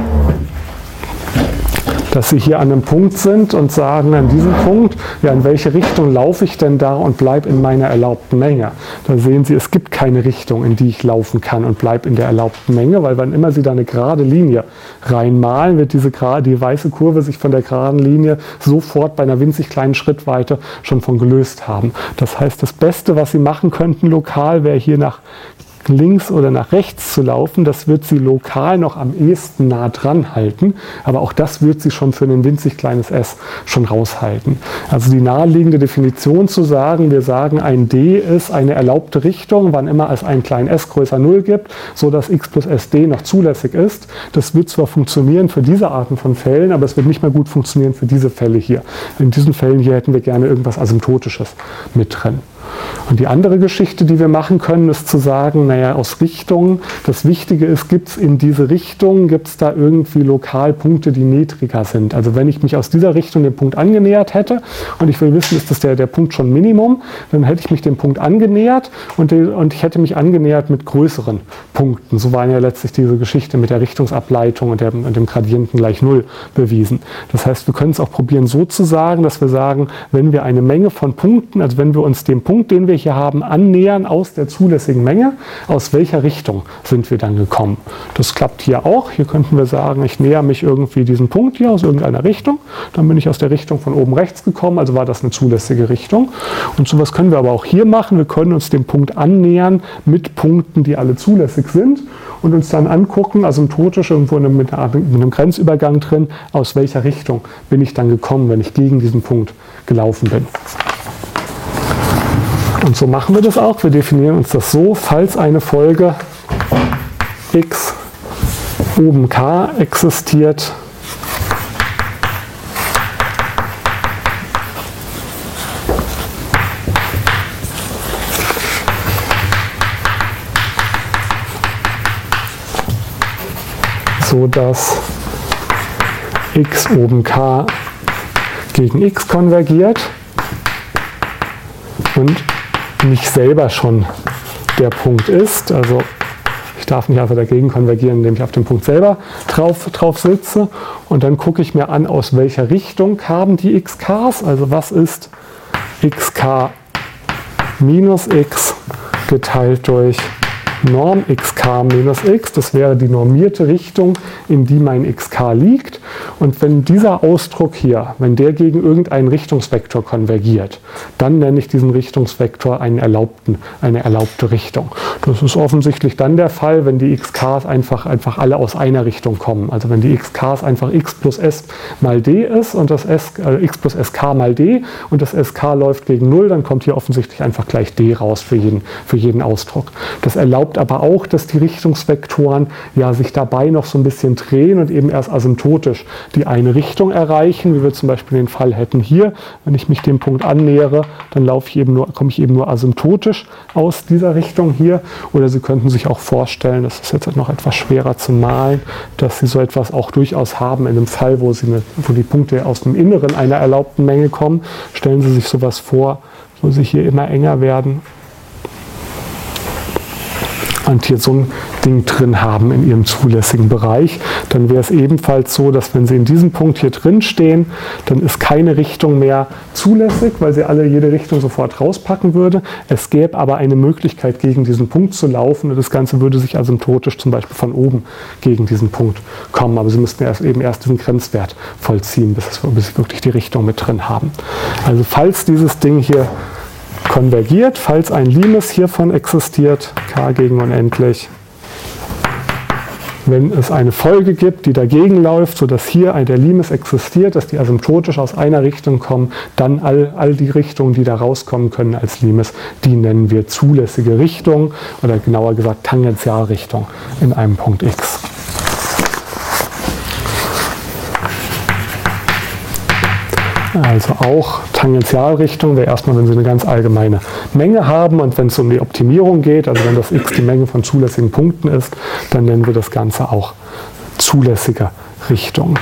dass Sie hier an einem Punkt sind und sagen, an diesem Punkt, ja, in welche Richtung laufe ich denn da und bleibe in meiner erlaubten Menge. Da sehen Sie, es gibt keine Richtung, in die ich laufen kann und bleibe in der erlaubten Menge, weil wann immer Sie da eine gerade Linie reinmalen, wird die weiße Kurve sich von der geraden Linie sofort bei einer winzig kleinen Schrittweite schon von gelöst haben. Das heißt, das Beste, was Sie machen könnten lokal, wäre hier nach links oder nach rechts zu laufen. Das wird Sie lokal noch am ehesten nah dran halten, aber auch das wird Sie schon für ein winzig kleines s schon raushalten. Also die naheliegende Definition zu sagen, wir sagen, ein d ist eine erlaubte Richtung, wann immer es einen kleinen s größer 0 gibt, so dass x plus sd noch zulässig ist. Das wird zwar funktionieren für diese Arten von Fällen, aber es wird nicht mehr gut funktionieren für diese Fälle hier. In diesen Fällen hier hätten wir gerne irgendwas Asymptotisches mit drin. Und die andere Geschichte, die wir machen können, ist zu sagen, naja, aus Richtungen, das Wichtige ist, gibt es in diese Richtung, gibt es da irgendwie lokal Punkte, die niedriger sind. Also wenn ich mich aus dieser Richtung dem Punkt angenähert hätte und ich will wissen, ist das der Punkt schon Minimum, dann hätte ich mich dem Punkt angenähert und ich hätte mich angenähert mit größeren Punkten. So war ja letztlich diese Geschichte mit der Richtungsableitung und dem Gradienten gleich 0 bewiesen. Das heißt, wir können es auch probieren so zu sagen, dass wir sagen, wenn wir eine Menge von Punkten, also wenn wir uns dem Punkt, den wir hier haben, annähern aus der zulässigen Menge, aus welcher Richtung sind wir dann gekommen. Das klappt hier auch. Hier könnten wir sagen, ich näher mich irgendwie diesem Punkt hier aus irgendeiner Richtung. Dann bin ich aus der Richtung von oben rechts gekommen, also war das eine zulässige Richtung. Und sowas können wir aber auch hier machen. Wir können uns dem Punkt annähern mit Punkten, die alle zulässig sind und uns dann angucken, asymptotisch irgendwo mit einem Grenzübergang drin, aus welcher Richtung bin ich dann gekommen, wenn ich gegen diesen Punkt gelaufen bin. Und so machen wir das auch. Wir definieren uns das so, falls eine Folge x oben k existiert, so dass x oben k gegen x konvergiert und nicht selber schon der Punkt ist. Also ich darf nicht einfach dagegen konvergieren, indem ich auf dem Punkt selber drauf sitze. Und dann gucke ich mir an, aus welcher Richtung haben die xk's. Also was ist xk minus x geteilt durch Norm xk minus x. Das wäre die normierte Richtung, in die mein xk liegt. Und wenn dieser Ausdruck hier, wenn der gegen irgendeinen Richtungsvektor konvergiert, dann nenne ich diesen Richtungsvektor eine erlaubte Richtung. Das ist offensichtlich dann der Fall, wenn die xk's einfach alle aus einer Richtung kommen. Also wenn die xk's einfach x plus s mal d ist und das x plus sk mal d und das sk läuft gegen 0, dann kommt hier offensichtlich einfach gleich d raus für jeden Ausdruck. Das erlaubt aber auch, dass die Richtungsvektoren ja sich dabei noch so ein bisschen drehen und eben erst asymptotisch die eine Richtung erreichen, wie wir zum Beispiel den Fall hätten hier. Wenn ich mich dem Punkt annähere, dann komme ich eben nur asymptotisch aus dieser Richtung hier. Oder Sie könnten sich auch vorstellen, das ist jetzt noch etwas schwerer zu malen, dass Sie so etwas auch durchaus haben in einem Fall, wo die Punkte aus dem Inneren einer erlaubten Menge kommen. Stellen Sie sich sowas vor, wo sie hier immer enger werden und hier so ein Ding drin haben in ihrem zulässigen Bereich, dann wäre es ebenfalls so, dass wenn Sie in diesem Punkt hier drin stehen, dann ist keine Richtung mehr zulässig, weil sie jede Richtung sofort rauspacken würde. Es gäbe aber eine Möglichkeit, gegen diesen Punkt zu laufen und das Ganze würde sich asymptotisch zum Beispiel von oben gegen diesen Punkt kommen. Aber Sie müssten erst diesen Grenzwert vollziehen, bis Sie wirklich die Richtung mit drin haben. Also falls dieses Ding hier konvergiert, falls ein Limes hiervon existiert, k gegen unendlich, wenn es eine Folge gibt, die dagegen läuft, sodass hier der Limes existiert, dass die asymptotisch aus einer Richtung kommen, dann all die Richtungen, die da rauskommen können als Limes, die nennen wir zulässige Richtung oder genauer gesagt Tangentialrichtung in einem Punkt x. Also auch Tangentialrichtung wäre erstmal, wenn Sie eine ganz allgemeine Menge haben und wenn es um die Optimierung geht, also wenn das x die Menge von zulässigen Punkten ist, dann nennen wir das Ganze auch zulässige Richtung.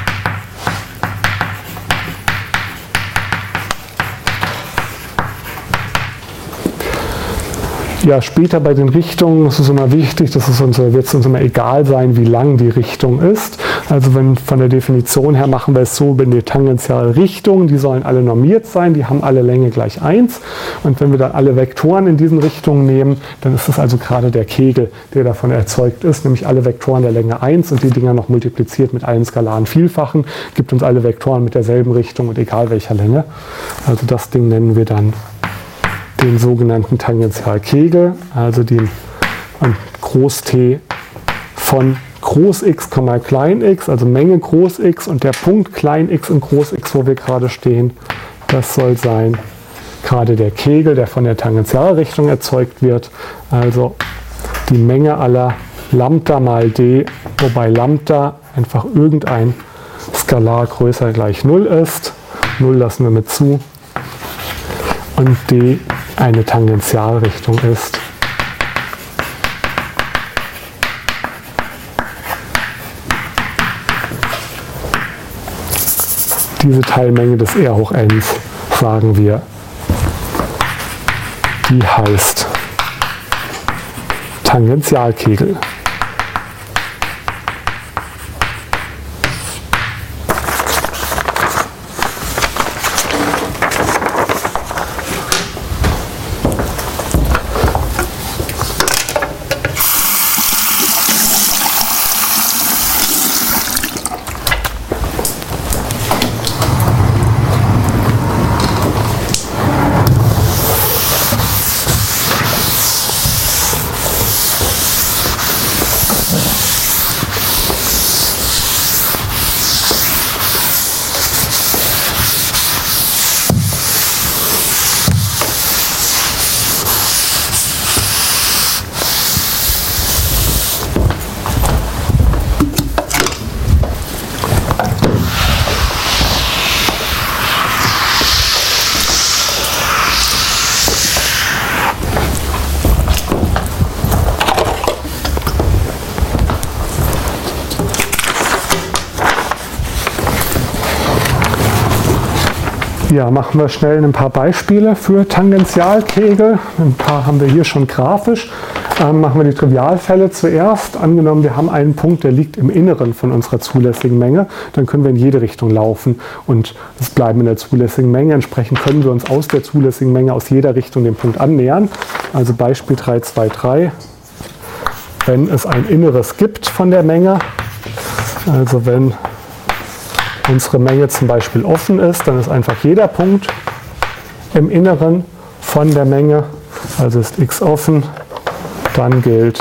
Ja, später bei den Richtungen ist es immer wichtig, wird es uns immer egal sein, wie lang die Richtung ist. Also von der Definition her machen wir es so, wenn die Tangentialrichtungen, die sollen alle normiert sein, die haben alle Länge gleich 1. Und wenn wir dann alle Vektoren in diesen Richtungen nehmen, dann ist es also gerade der Kegel, der davon erzeugt ist, nämlich alle Vektoren der Länge 1 und die Dinger noch multipliziert mit allen skalaren Vielfachen, gibt uns alle Vektoren mit derselben Richtung und egal welcher Länge. Also das Ding nennen wir dann den sogenannten Tangentialkegel, also den Groß T von Groß x, klein x, also Menge Groß x und der Punkt klein x und Groß x, wo wir gerade stehen, das soll sein gerade der Kegel, der von der Tangentialrichtung erzeugt wird, also die Menge aller Lambda mal d, wobei Lambda einfach irgendein Skalar größer gleich 0 ist, 0 lassen wir mit zu, und d eine Tangentialrichtung ist. Diese Teilmenge des R hoch n, sagen wir, die heißt Tangentialkegel. Ja, machen wir schnell ein paar Beispiele für Tangentialkegel. Ein paar haben wir hier schon grafisch. Machen wir die Trivialfälle zuerst. Angenommen, wir haben einen Punkt, der liegt im Inneren von unserer zulässigen Menge. Dann können wir in jede Richtung laufen und es bleiben in der zulässigen Menge. Entsprechend können wir uns aus der zulässigen Menge aus jeder Richtung dem Punkt annähern. Also Beispiel 323. Wenn es ein Inneres gibt von der Menge, also wenn unsere Menge zum Beispiel offen ist, dann ist einfach jeder Punkt im Inneren von der Menge, also ist x offen, dann gilt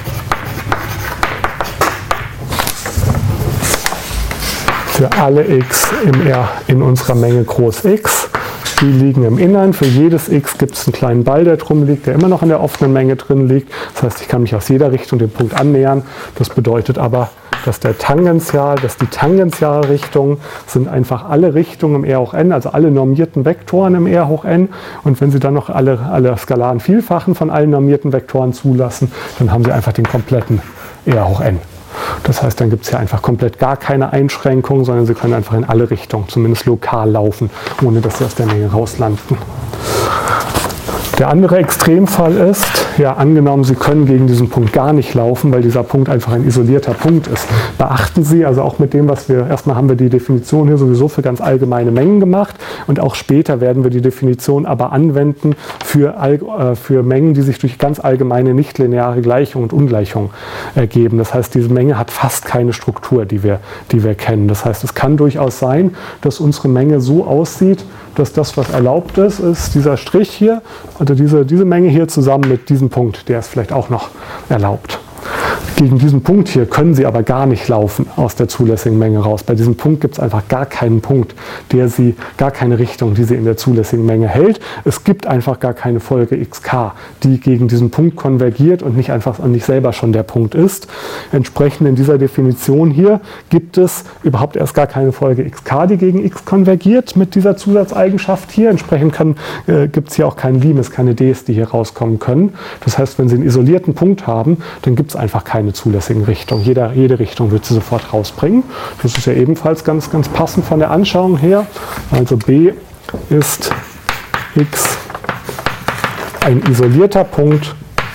für alle x im R in unserer Menge groß X. Die liegen im Innern. Für jedes x gibt es einen kleinen Ball, der drum liegt, der immer noch in der offenen Menge drin liegt. Das heißt, ich kann mich aus jeder Richtung dem Punkt annähern. Das bedeutet aber, dass die Tangentialrichtungen sind einfach alle Richtungen im R hoch n, also alle normierten Vektoren im R hoch n. Und wenn Sie dann noch alle skalaren Vielfachen von allen normierten Vektoren zulassen, dann haben Sie einfach den kompletten R hoch n. Das heißt, dann gibt es hier einfach komplett gar keine Einschränkungen, sondern Sie können einfach in alle Richtungen, zumindest lokal laufen, ohne dass Sie aus der Menge rauslanden. Der andere Extremfall ist, ja, angenommen, Sie können gegen diesen Punkt gar nicht laufen, weil dieser Punkt einfach ein isolierter Punkt ist. Beachten Sie, also auch mit dem, was wir, erstmal haben wir die Definition hier sowieso für ganz allgemeine Mengen gemacht und auch später werden wir die Definition aber anwenden für Mengen, die sich durch ganz allgemeine nichtlineare Gleichungen und Ungleichungen ergeben. Das heißt, diese Menge hat fast keine Struktur, die wir kennen. Das heißt, es kann durchaus sein, dass unsere Menge so aussieht, dass das, was erlaubt ist, ist dieser Strich hier, also diese Menge hier zusammen mit diesem Punkt, der ist vielleicht auch noch erlaubt. Gegen diesen Punkt hier können Sie aber gar nicht laufen aus der zulässigen Menge raus. Bei diesem Punkt gibt es einfach gar keinen Punkt, gar keine Richtung, die Sie in der zulässigen Menge hält. Es gibt einfach gar keine Folge xk, die gegen diesen Punkt konvergiert und nicht selber schon der Punkt ist. Entsprechend in dieser Definition hier gibt es überhaupt erst gar keine Folge xk, die gegen x konvergiert mit dieser Zusatzeigenschaft hier. Entsprechend gibt es hier auch kein Limes, keine ds, die hier rauskommen können. Das heißt, wenn Sie einen isolierten Punkt haben, dann gibt es einfach keine zulässigen Richtungen. Jede Richtung wird sie sofort rausbringen. Das ist ja ebenfalls ganz, ganz passend von der Anschauung her. Also B ist x ein isolierter Punkt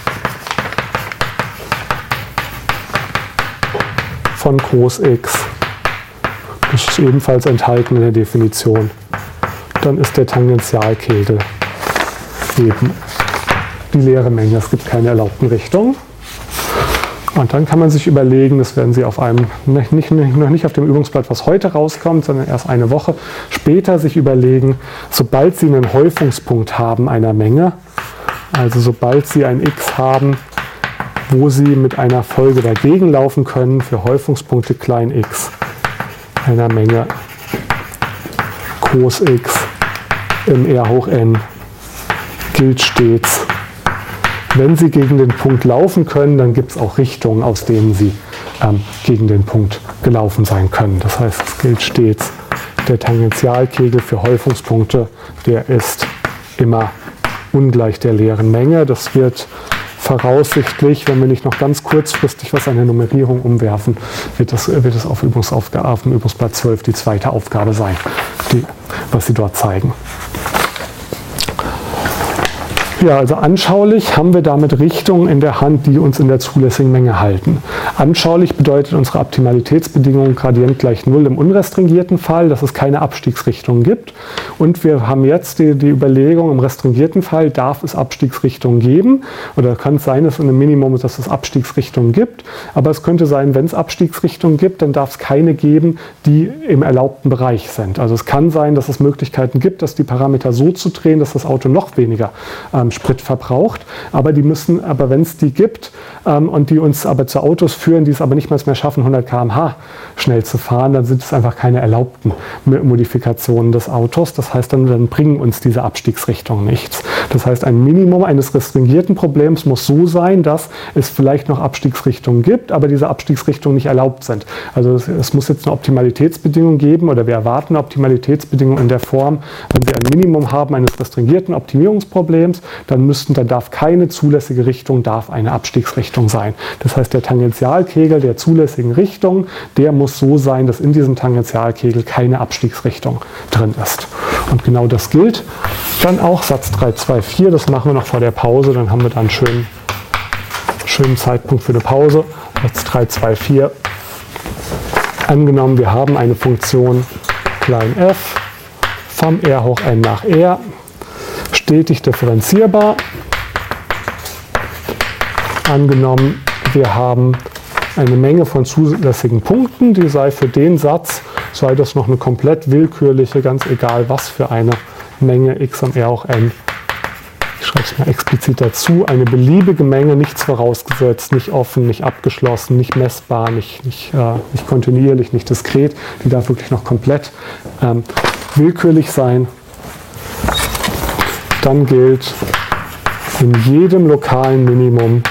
von groß x. Das ist ebenfalls enthalten in der Definition. Dann ist der Tangentialkegel eben die leere Menge. Es gibt keine erlaubten Richtungen. Und dann kann man sich überlegen, das werden Sie auf einem, noch nicht auf dem Übungsblatt, was heute rauskommt, sondern erst eine Woche später sich überlegen, sobald Sie einen Häufungspunkt haben einer Menge, also sobald Sie ein x haben, wo Sie mit einer Folge dagegen laufen können für Häufungspunkte klein x einer Menge groß x im R hoch n, gilt stets, wenn Sie gegen den Punkt laufen können, dann gibt es auch Richtungen, aus denen Sie gegen den Punkt gelaufen sein können. Das heißt, es gilt stets, der Tangentialkegel für Häufungspunkte, der ist immer ungleich der leeren Menge. Das wird voraussichtlich, wenn wir nicht noch ganz kurzfristig was an der Nummerierung umwerfen, wird es auf Übungsblatt 12 die zweite Aufgabe sein, was Sie dort zeigen. Ja, also anschaulich haben wir damit Richtungen in der Hand, die uns in der zulässigen Menge halten. Anschaulich bedeutet unsere Optimalitätsbedingung Gradient gleich 0 im unrestringierten Fall, dass es keine Abstiegsrichtungen gibt. Und wir haben jetzt die Überlegung, im restringierten Fall darf es Abstiegsrichtungen geben. Oder kann es sein, dass in einem Minimum dass es Abstiegsrichtungen gibt. Aber es könnte sein, wenn es Abstiegsrichtungen gibt, dann darf es keine geben, die im erlaubten Bereich sind. Also es kann sein, dass es Möglichkeiten gibt, dass die Parameter so zu drehen, dass das Auto noch weniger Sprit verbraucht, aber wenn es die gibt und die uns aber zu Autos führen, die es aber nicht mal mehr schaffen, 100 km/h schnell zu fahren, dann sind es einfach keine erlaubten Modifikationen des Autos. Das heißt, dann bringen uns diese Abstiegsrichtungen nichts. Das heißt, ein Minimum eines restringierten Problems muss so sein, dass es vielleicht noch Abstiegsrichtungen gibt, aber diese Abstiegsrichtungen nicht erlaubt sind. Also es muss jetzt eine Optimalitätsbedingung geben oder wir erwarten eine Optimalitätsbedingung in der Form, wenn wir ein Minimum haben eines restringierten Optimierungsproblems, dann darf keine zulässige Richtung, darf eine Abstiegsrichtung sein. Das heißt, der Tangentialkegel der zulässigen Richtung, der muss so sein, dass in diesem Tangentialkegel keine Abstiegsrichtung drin ist. Und genau das gilt dann auch Satz 324, das machen wir noch vor der Pause, dann haben wir dann einen schönen Zeitpunkt für eine Pause. Satz 324. Angenommen, wir haben eine Funktion klein f vom R hoch n nach R, stetig differenzierbar. Angenommen, wir haben eine Menge von zulässigen Punkten, die sei für den Satz sei das noch eine komplett willkürliche, ganz egal was für eine Menge x und r hoch n. Ich schreibe es mal explizit dazu, eine beliebige Menge, nichts vorausgesetzt, nicht offen, nicht abgeschlossen, nicht messbar, nicht kontinuierlich, nicht diskret, die darf wirklich noch komplett willkürlich sein. Dann gilt in jedem lokalen Minimum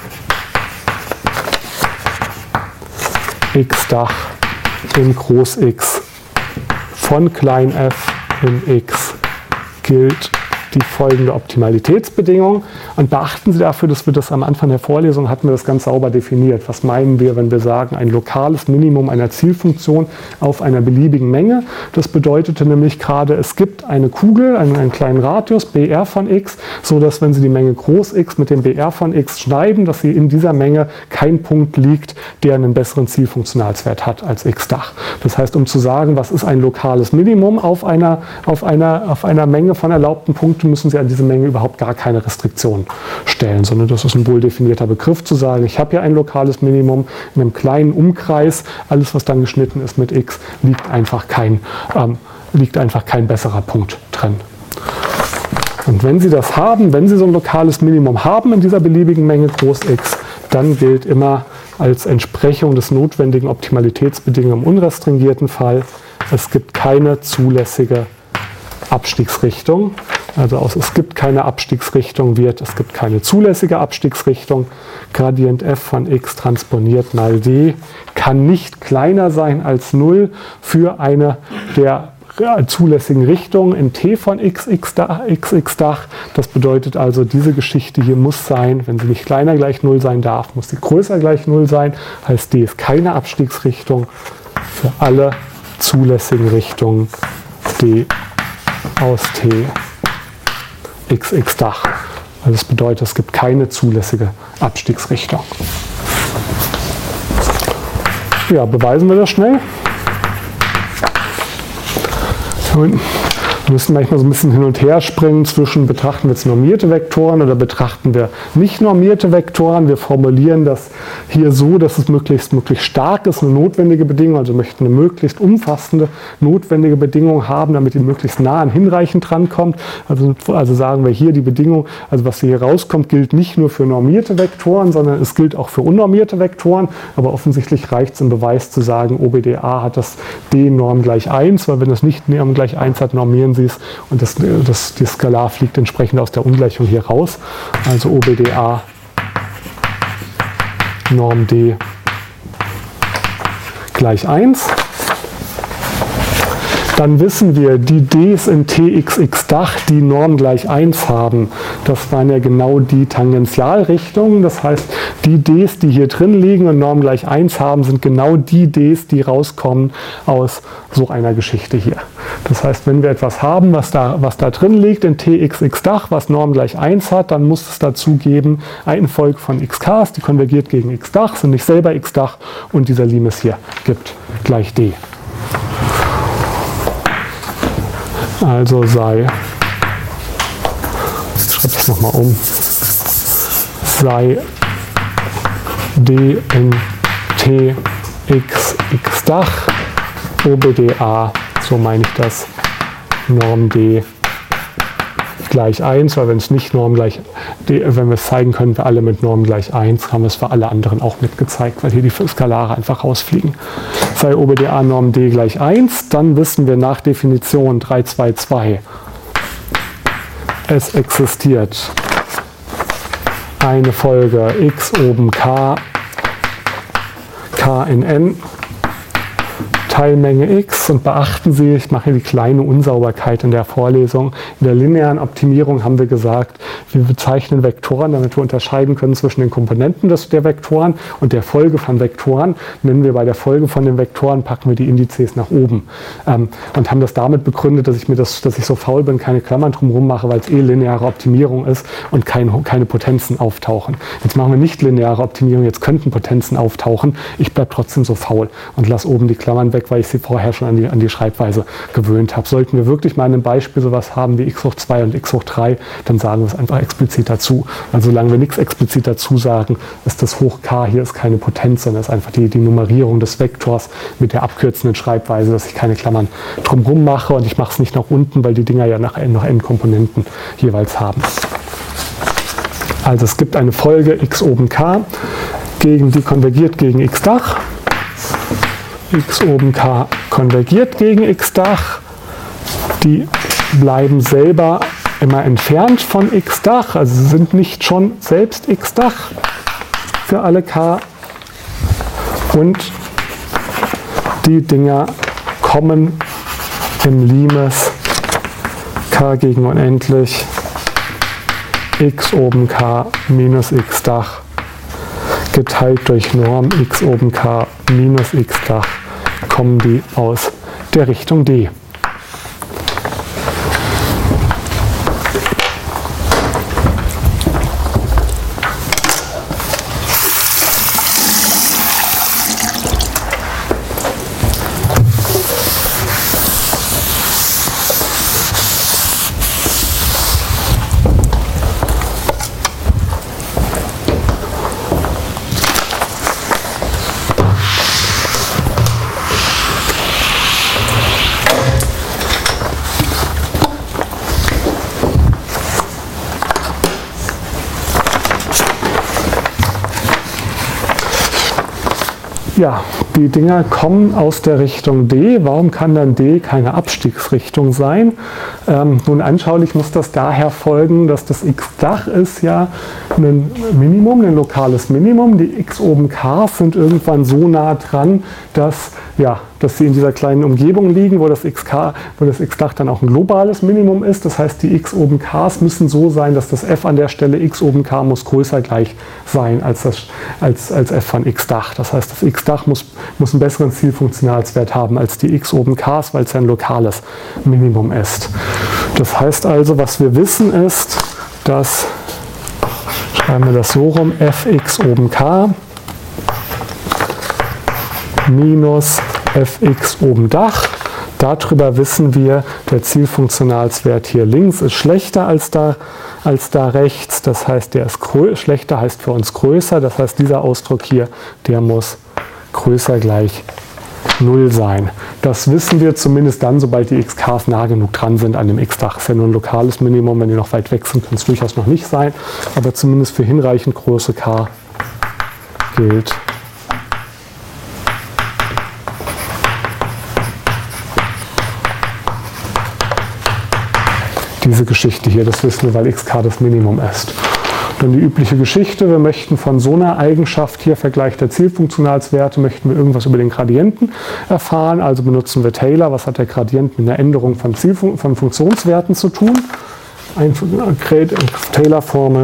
x' in Groß X von klein f in x gilt die folgende Optimalitätsbedingung. Und beachten Sie dafür, dass wir das am Anfang der Vorlesung hatten wir das ganz sauber definiert. Was meinen wir, wenn wir sagen, ein lokales Minimum einer Zielfunktion auf einer beliebigen Menge? Das bedeutete nämlich gerade, es gibt eine Kugel, einen kleinen Radius, BR von x, so dass wenn Sie die Menge Groß X mit dem BR von x schneiden, dass Sie in dieser Menge kein Punkt liegt, der einen besseren Zielfunktionalswert hat als x'. Das heißt, um zu sagen, was ist ein lokales Minimum auf einer Menge von erlaubten Punkten, müssen Sie an diese Menge überhaupt gar keine Restriktion stellen, sondern das ist ein wohl definierter Begriff, zu sagen, ich habe hier ein lokales Minimum in einem kleinen Umkreis, alles was dann geschnitten ist mit x, liegt einfach kein besserer Punkt drin. Und wenn Sie das haben, wenn Sie so ein lokales Minimum haben in dieser beliebigen Menge Groß X, dann gilt immer als Entsprechung des notwendigen Optimalitätsbedingungen im unrestringierten Fall, es gibt keine zulässige Abstiegsrichtung. Also es gibt keine Abstiegsrichtung es gibt keine zulässige Abstiegsrichtung. Gradient f von x transponiert null d kann nicht kleiner sein als 0 für eine der zulässigen Richtungen in t von x. Das bedeutet also, diese Geschichte hier muss sein, wenn sie nicht kleiner gleich 0 sein darf, muss sie größer gleich 0 sein. Heißt, d ist keine Abstiegsrichtung für alle zulässigen Richtungen d aus t x'. Also das bedeutet, es gibt keine zulässige Abstiegsrichtung. Ja, beweisen wir das schnell. Wir müssen manchmal so ein bisschen hin und her springen zwischen, betrachten wir jetzt normierte Vektoren oder betrachten wir nicht normierte Vektoren. Wir formulieren das hier so, dass es möglichst stark ist, eine notwendige Bedingung, also möchten eine möglichst umfassende notwendige Bedingung haben, damit die möglichst nah an hinreichend drankommt. Also sagen wir hier, die Bedingung, also was hier rauskommt, gilt nicht nur für normierte Vektoren, sondern es gilt auch für unnormierte Vektoren. Aber offensichtlich reicht es im Beweis zu sagen, OBDA hat das D-Norm gleich 1, weil wenn das nicht Norm gleich 1 hat, normieren Sie es und die Skalar fliegt entsprechend aus der Ungleichung hier raus. Also OBDA Norm D gleich 1. Dann wissen wir, die Ds in Txx', die Norm gleich 1 haben, das waren ja genau die Tangentialrichtungen. Das heißt, die Ds, die hier drin liegen und Norm gleich 1 haben, sind genau die Ds, die rauskommen aus so einer Geschichte hier. Das heißt, wenn wir etwas haben, was da drin liegt in Txx', was Norm gleich 1 hat, dann muss es dazu geben eine Folge von xk's, die konvergiert gegen x', sind nicht selber x' und dieser Limes hier gibt gleich d. Also sei, ich schreibe das nochmal um, sei d in Txx' OBDA, so meine ich das, Norm d gleich 1, weil wenn es nicht Norm gleich d, wenn wir es zeigen können, wir alle mit Norm gleich 1, haben wir es für alle anderen auch mitgezeigt, weil hier die Skalare einfach rausfliegen. Sei OBDA Norm d gleich 1, dann wissen wir nach Definition 322, es existiert eine Folge x oben k, k in n, Teilmenge x, und beachten Sie, ich mache hier die kleine Unsauberkeit in der Vorlesung, in der linearen Optimierung haben wir gesagt, wir bezeichnen Vektoren, damit wir unterscheiden können zwischen den Komponenten der Vektoren und der Folge von Vektoren. Nennen wir bei der Folge von den Vektoren, packen wir die Indizes nach oben und haben das damit begründet, dass ich so faul bin, keine Klammern drumherum mache, weil es lineare Optimierung ist und keine Potenzen auftauchen. Jetzt machen wir nicht lineare Optimierung, jetzt könnten Potenzen auftauchen. Ich bleibe trotzdem so faul und lasse oben die Klammern weg, weil ich sie vorher schon an die Schreibweise gewöhnt habe. Sollten wir wirklich mal in einem Beispiel sowas haben wie x hoch 2 und x hoch 3, dann sagen wir es einfach explizit dazu. Also solange wir nichts explizit dazu sagen, ist das hoch k hier ist keine Potenz, sondern ist einfach die Nummerierung des Vektors mit der abkürzenden Schreibweise, dass ich keine Klammern drumherum mache und ich mache es nicht nach unten, weil die Dinger ja noch n Komponenten jeweils haben. Also es gibt eine Folge x oben k, die konvergiert gegen x-Dach. X oben k konvergiert gegen x-Dach. Die bleiben selber immer entfernt von x-Dach, also sie sind nicht schon selbst x-Dach für alle k. Und die Dinger kommen im Limes k gegen unendlich x oben k minus x-Dach geteilt durch Norm x oben k minus x-Dach kommen die aus der Richtung D. Ja, die Dinger kommen aus der Richtung D. Warum kann dann D keine Abstiegsrichtung sein? Nun anschaulich muss das daher folgen, dass das x-Dach ist ja ein Minimum, ein lokales Minimum. Die x oben k sind irgendwann so nah dran, dass sie in dieser kleinen Umgebung liegen, wo das x-Dach dann auch ein globales Minimum ist. Das heißt, die x oben ks müssen so sein, dass das f an der Stelle x oben k muss größer gleich sein als f von x-Dach. Das heißt, das x-Dach muss einen besseren Zielfunktionalswert haben als die x oben ks, weil es ja ein lokales Minimum ist. Das heißt also, was wir wissen ist, dass, schreiben wir das so rum, fx oben k minus fx oben Dach. Darüber wissen wir, der Zielfunktionalswert hier links ist schlechter als da rechts. Das heißt, der ist schlechter heißt für uns größer. Das heißt, dieser Ausdruck hier, der muss größer gleich 0 sein. Das wissen wir zumindest dann, sobald die xk's nah genug dran sind an dem x-Dach. Das ist ja nur ein lokales Minimum. Wenn die noch weit weg sind, kann es durchaus noch nicht sein. Aber zumindest für hinreichend große k gilt diese Geschichte hier. Das wissen wir, weil xk das Minimum ist. Dann die übliche Geschichte, wir möchten von so einer Eigenschaft hier, Vergleich der Zielfunktionalswerte, möchten wir irgendwas über den Gradienten erfahren. Also benutzen wir Taylor. Was hat der Gradient mit einer Änderung von Funktionswerten zu tun? Eine Taylor-Formel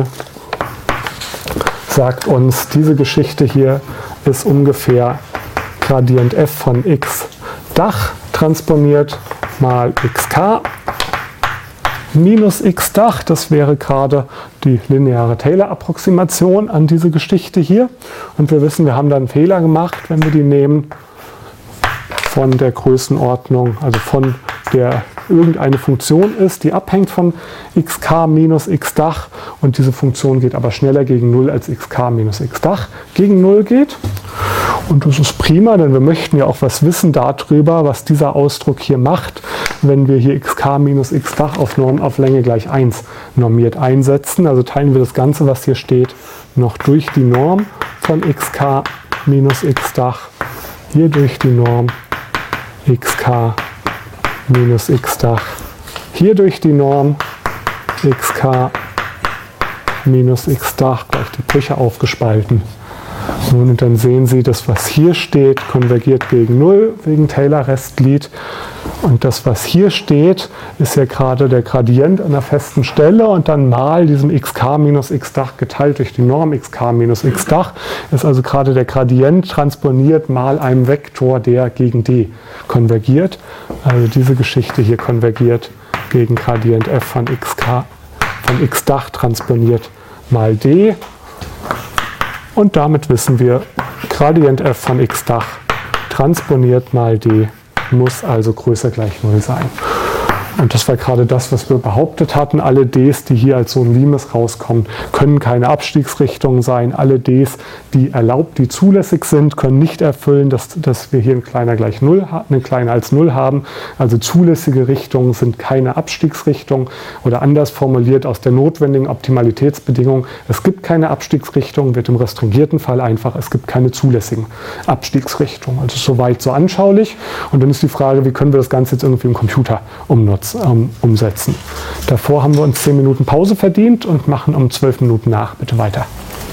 sagt uns, diese Geschichte hier ist ungefähr Gradient f von x Dach transponiert mal xk minus x-Dach, das wäre gerade die lineare Taylor-Approximation an diese Geschichte hier. Und wir wissen, wir haben da einen Fehler gemacht, wenn wir die nehmen von der Größenordnung, also von der irgendeine Funktion ist, die abhängt von xk minus x-Dach. Und diese Funktion geht aber schneller gegen 0 als xk minus x-Dach gegen 0 geht. Und das ist prima, denn wir möchten ja auch was wissen darüber, was dieser Ausdruck hier macht, wenn wir hier xk minus x-Dach auf Länge gleich 1 normiert einsetzen. Also teilen wir das Ganze, was hier steht, noch durch die Norm von xk minus x-Dach, hier durch die Norm xk minus x-Dach, hier durch die Norm xk minus x-Dach, gleich die Brüche aufgespalten. Nun, und dann sehen Sie, das, was hier steht, konvergiert gegen 0 wegen Taylor-Restglied. Und das, was hier steht, ist ja gerade der Gradient an einer festen Stelle und dann mal diesem xk minus x-Dach geteilt durch die Norm xk minus x-Dach. Ist also gerade der Gradient transponiert mal einem Vektor, der gegen d konvergiert. Also diese Geschichte hier konvergiert gegen Gradient f von x-Dach transponiert mal d. Und damit wissen wir, Gradient f von x-Dach transponiert mal d muss also größer gleich 0 sein. Und das war gerade das, was wir behauptet hatten. Alle Ds, die hier als so ein Limes rauskommen, können keine Abstiegsrichtungen sein. Alle Ds, die zulässig sind, können nicht erfüllen, dass wir hier ein kleiner gleich 0, ein kleiner als 0 haben. Also zulässige Richtungen sind keine Abstiegsrichtung. Oder anders formuliert, aus der notwendigen Optimalitätsbedingung, es gibt keine Abstiegsrichtung, wird im restringierten Fall einfach, es gibt keine zulässigen Abstiegsrichtungen. Also soweit so anschaulich. Und dann ist die Frage, wie können wir das Ganze jetzt irgendwie im Computer umsetzen. Davor haben wir uns 10 Minuten Pause verdient und machen um 12 Minuten nach. Bitte weiter.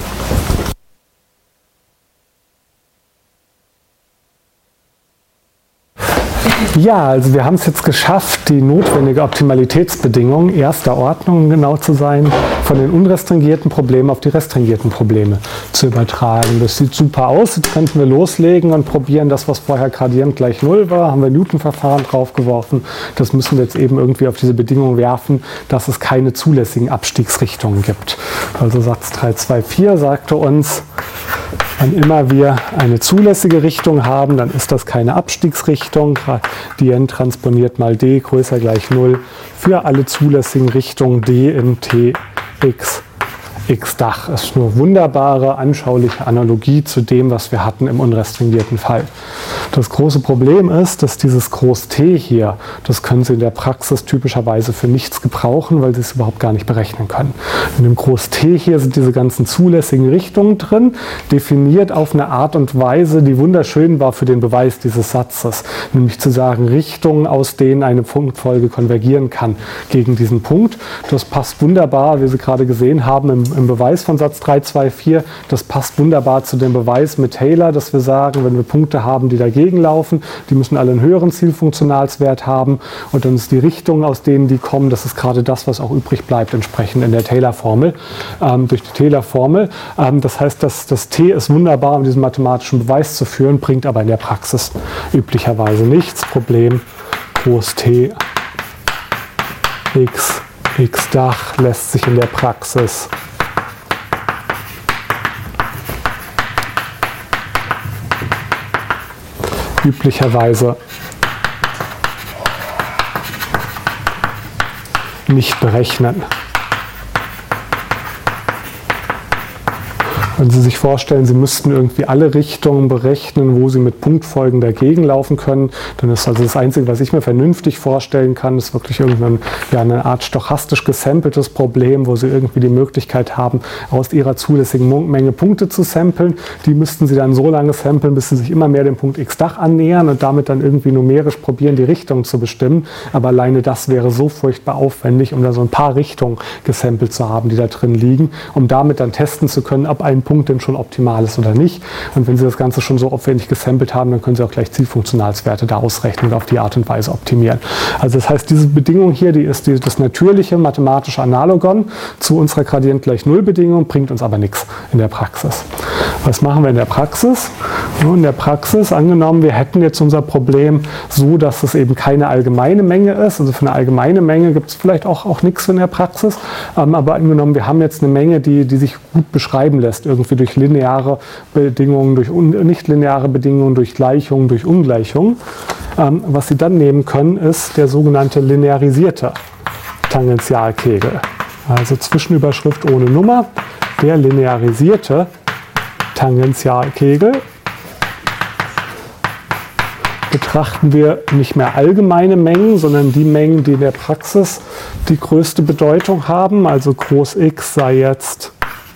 Ja, also wir haben es jetzt geschafft, die notwendige Optimalitätsbedingung erster Ordnung, um genau zu sein, von den unrestringierten Problemen auf die restringierten Probleme zu übertragen. Das sieht super aus. Jetzt könnten wir loslegen und probieren, das, was vorher Gradient gleich 0 war, haben wir Newton-Verfahren draufgeworfen. Das müssen wir jetzt eben irgendwie auf diese Bedingung werfen, dass es keine zulässigen Abstiegsrichtungen gibt. Also Satz 324 sagte uns, wann immer wir eine zulässige Richtung haben, dann ist das keine Abstiegsrichtung. Dn transponiert mal d größer gleich 0 für alle zulässigen Richtungen d in t x x-Dach. Das ist eine wunderbare, anschauliche Analogie zu dem, was wir hatten im unrestringierten Fall. Das große Problem ist, dass dieses Groß T hier, das können Sie in der Praxis typischerweise für nichts gebrauchen, weil Sie es überhaupt gar nicht berechnen können. In dem Groß T hier sind diese ganzen zulässigen Richtungen drin, definiert auf eine Art und Weise, die wunderschön war für den Beweis dieses Satzes. Nämlich zu sagen, Richtungen, aus denen eine Punktfolge konvergieren kann gegen diesen Punkt. Das passt wunderbar, wie Sie gerade gesehen haben, im Beweis von Satz 324, das passt wunderbar zu dem Beweis mit Taylor, dass wir sagen, wenn wir Punkte haben, die dagegen laufen, die müssen alle einen höheren Zielfunktionalswert haben und dann ist die Richtung, aus denen die kommen, das ist gerade das, was auch übrig bleibt, entsprechend in der Taylor-Formel, durch die Taylor-Formel. Das heißt, das T ist wunderbar, um diesen mathematischen Beweis zu führen, bringt aber in der Praxis üblicherweise nichts. Problem, Groß T, x, x-Dach lässt sich in der Praxis üblicherweise nicht berechnen. Wenn Sie sich vorstellen, Sie müssten irgendwie alle Richtungen berechnen, wo Sie mit Punktfolgen dagegen laufen können, dann ist also das Einzige, was ich mir vernünftig vorstellen kann, ist wirklich eine Art stochastisch gesampeltes Problem, wo Sie irgendwie die Möglichkeit haben, aus Ihrer zulässigen Menge Punkte zu samplen. Die müssten Sie dann so lange samplen, bis Sie sich immer mehr dem Punkt x-Dach annähern und damit dann irgendwie numerisch probieren, die Richtung zu bestimmen. Aber alleine das wäre so furchtbar aufwendig, um da so ein paar Richtungen gesampelt zu haben, die da drin liegen, um damit dann testen zu können, ob ein Punkt denn schon optimal ist oder nicht. Und wenn Sie das Ganze schon so aufwendig gesampelt haben, dann können Sie auch gleich Zielfunktionalswerte da ausrechnen und auf die Art und Weise optimieren. Also das heißt, diese Bedingung hier, die ist das natürliche mathematische Analogon zu unserer Gradient gleich 0 Bedingung, bringt uns aber nichts in der Praxis. Was machen wir in der Praxis? In der Praxis, angenommen, wir hätten jetzt unser Problem so, dass es eben keine allgemeine Menge ist. Also für eine allgemeine Menge gibt es vielleicht auch nichts in der Praxis. Aber angenommen, wir haben jetzt eine Menge, die sich gut beschreiben lässt, irgendwie durch lineare Bedingungen, durch nichtlineare Bedingungen, durch Gleichungen, durch Ungleichungen. Was Sie dann nehmen können, ist der sogenannte linearisierte Tangentialkegel. Also Zwischenüberschrift ohne Nummer, der linearisierte Tangentialkegel. Betrachten wir nicht mehr allgemeine Mengen, sondern die Mengen, die in der Praxis die größte Bedeutung haben. Also Groß X sei jetzt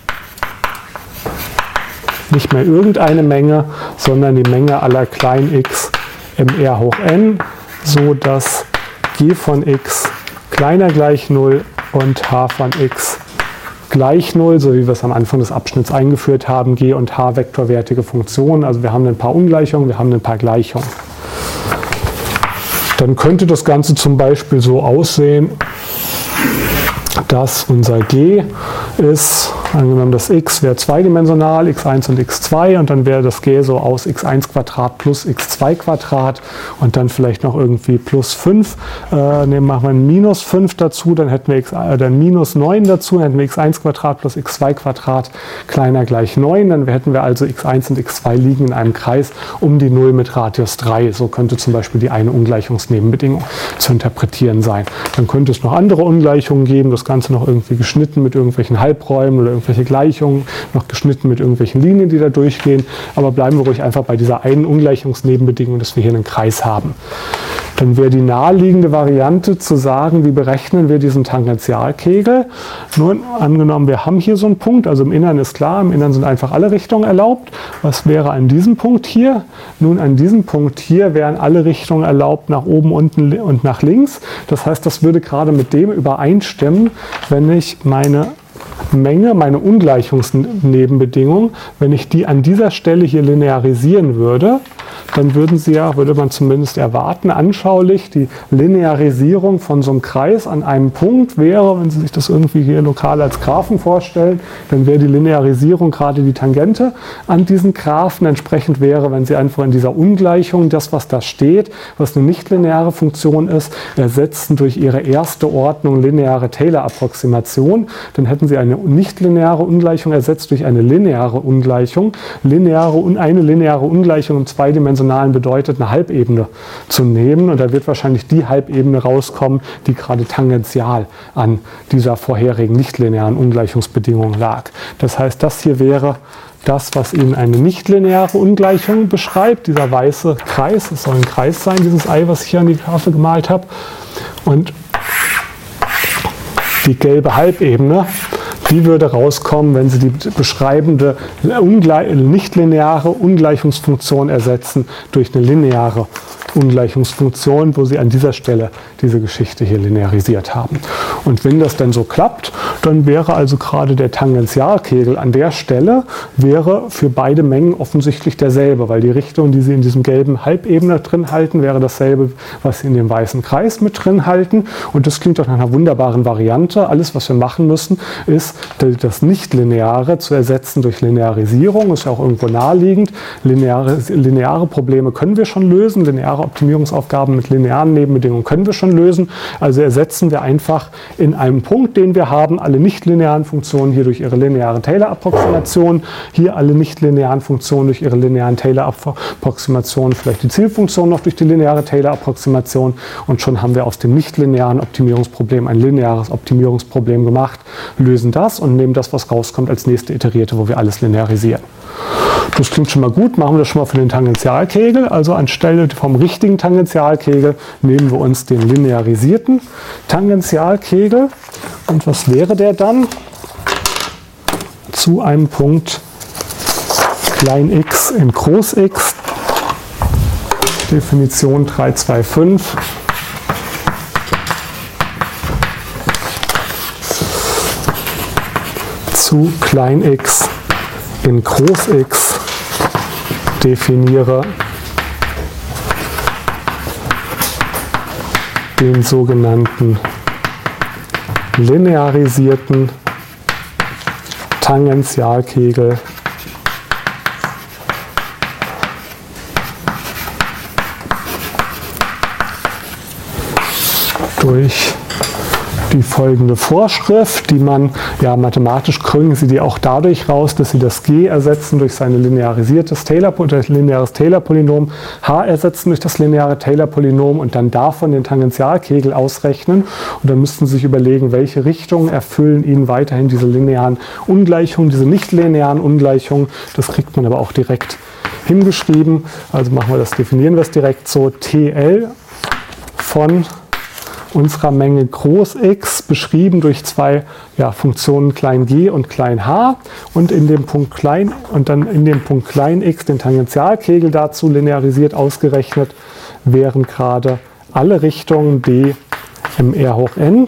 nicht mehr irgendeine Menge, sondern die Menge aller klein x im R hoch n, so dass g von x kleiner gleich 0 und h von x gleich 0, so wie wir es am Anfang des Abschnitts eingeführt haben, g und h vektorwertige Funktionen. Also wir haben ein paar Ungleichungen, wir haben ein paar Gleichungen. Dann könnte das Ganze zum Beispiel so aussehen, dass unser g ist Angenommen, das x wäre zweidimensional, x1 und x2, und dann wäre das G so aus x1² plus x2² und dann vielleicht noch irgendwie plus 5. Machen wir ein minus 5 dazu, dann hätten wir dann minus 9 dazu, dann hätten wir x1² plus x2² kleiner gleich 9. Dann hätten wir also x1 und x2 liegen in einem Kreis um die 0 mit Radius 3. So könnte zum Beispiel die eine Ungleichungsnebenbedingung zu interpretieren sein. Dann könnte es noch andere Ungleichungen geben, das Ganze noch irgendwie geschnitten mit irgendwelchen Halbräumen oder irgendwelche Gleichungen, noch geschnitten mit irgendwelchen Linien, die da durchgehen. Aber bleiben wir ruhig einfach bei dieser einen Ungleichungsnebenbedingung, dass wir hier einen Kreis haben. Dann wäre die naheliegende Variante zu sagen, wie berechnen wir diesen Tangentialkegel. Nun, angenommen, wir haben hier so einen Punkt, also im Innern ist klar, im Innern sind einfach alle Richtungen erlaubt. Was wäre an diesem Punkt hier? Nun, an diesem Punkt hier wären alle Richtungen erlaubt, nach oben, unten und nach links. Das heißt, das würde gerade mit dem übereinstimmen, wenn ich meine Menge, meine Ungleichungsnebenbedingung, wenn ich die an dieser Stelle hier linearisieren würde, dann würde man zumindest erwarten, anschaulich, die Linearisierung von so einem Kreis an einem Punkt wäre, wenn Sie sich das irgendwie hier lokal als Graphen vorstellen, dann wäre die Linearisierung gerade die Tangente an diesen Graphen. Entsprechend wäre, wenn Sie einfach in dieser Ungleichung das, was da steht, was eine nichtlineare Funktion ist, ersetzen durch Ihre erste Ordnung lineare Taylor-Approximation, dann hätten Sie eine nichtlineare Ungleichung ersetzt durch eine lineare Ungleichung. Eine lineare Ungleichung im zweidimensionalen bedeutet, eine Halbebene zu nehmen. Und da wird wahrscheinlich die Halbebene rauskommen, die gerade tangential an dieser vorherigen nichtlinearen Ungleichungsbedingung lag. Das heißt, das hier wäre das, was Ihnen eine nichtlineare Ungleichung beschreibt. Dieser weiße Kreis, es soll ein Kreis sein, dieses Ei, was ich hier an die Tafel gemalt habe. Und die gelbe Halbebene, die würde rauskommen, wenn Sie die beschreibende nichtlineare Ungleichungsfunktion ersetzen durch eine lineare Ungleichungsfunktion, wo Sie an dieser Stelle diese Geschichte hier linearisiert haben. Und wenn das dann so klappt, dann wäre also gerade der Tangentialkegel an der Stelle wäre für beide Mengen offensichtlich derselbe, weil die Richtung, die Sie in diesem gelben Halbebene drin halten, wäre dasselbe, was Sie in dem weißen Kreis mit drin halten. Und das klingt doch nach einer wunderbaren Variante. Alles, was wir machen müssen, ist das Nichtlineare zu ersetzen durch Linearisierung. Ist ja auch irgendwo naheliegend. Lineare Probleme können wir schon lösen. Lineare Optimierungsaufgaben mit linearen Nebenbedingungen können wir schon lösen. Also ersetzen wir einfach in einem Punkt, den wir haben, alle nichtlinearen Funktionen hier durch ihre lineare Taylor-Approximation, hier alle nichtlinearen Funktionen durch ihre linearen Taylor-Approximation, vielleicht die Zielfunktion noch durch die lineare Taylor-Approximation, und schon haben wir aus dem nichtlinearen Optimierungsproblem ein lineares Optimierungsproblem gemacht, lösen das und nehmen das, was rauskommt, als nächste Iterierte, wo wir alles linearisieren. Das klingt schon mal gut, machen wir das schon mal für den Tangentialkegel. Also anstelle vom richtigen Tangentialkegel nehmen wir uns den linearisierten Tangentialkegel. Und was wäre der dann? Zu einem Punkt klein x in groß x, Definition 325. Zu klein x in groß x definiere den sogenannten linearisierten Tangentialkegel durch die folgende Vorschrift, die man, ja, mathematisch kriegen Sie die auch dadurch raus, dass Sie das G ersetzen durch sein lineares Taylor-Polynom, H ersetzen durch das lineare Taylor-Polynom und dann davon den Tangentialkegel ausrechnen. Und dann müssten Sie sich überlegen, welche Richtungen erfüllen Ihnen weiterhin diese linearen Ungleichungen, diese nicht-linearen Ungleichungen. Das kriegt man aber auch direkt hingeschrieben. Also definieren wir es direkt so. TL von unserer Menge groß x, beschrieben durch zwei Funktionen klein g und klein h, und in dem Punkt klein x den Tangentialkegel dazu linearisiert ausgerechnet, wären gerade alle Richtungen d im R hoch n.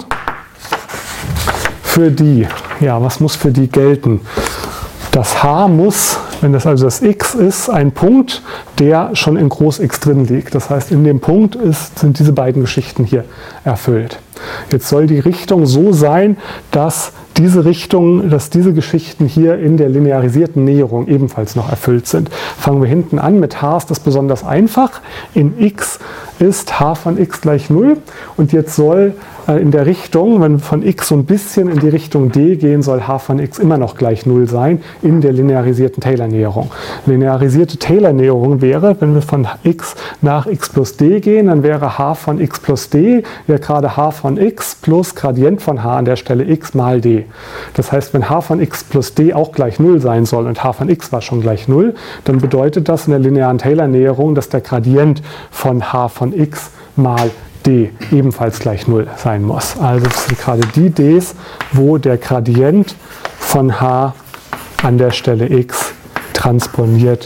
Für die, was muss für die gelten? Das h muss, wenn das also das x ist, ein Punkt, der schon in groß x drin liegt. Das heißt, in dem Punkt sind diese beiden Geschichten hier erfüllt. Jetzt soll die Richtung so sein, dass diese Richtung, dass diese Geschichten hier in der linearisierten Näherung ebenfalls noch erfüllt sind. Fangen wir hinten an. Mit h ist das besonders einfach. In x ist h von x gleich 0 und jetzt soll in der Richtung, wenn wir von x so ein bisschen in die Richtung d gehen, soll h von x immer noch gleich 0 sein in der linearisierten Taylor-Näherung. Linearisierte Taylor-Näherung wäre, wenn wir von x nach x plus d gehen, dann wäre h von x plus d ja gerade h von x plus Gradient von h an der Stelle x mal d. Das heißt, wenn h von x plus d auch gleich 0 sein soll und h von x war schon gleich 0, dann bedeutet das in der linearen Taylor-Näherung, dass der Gradient von h von x mal d ebenfalls gleich 0 sein muss. Also das sind gerade die d's, wo der Gradient von h an der Stelle x transponiert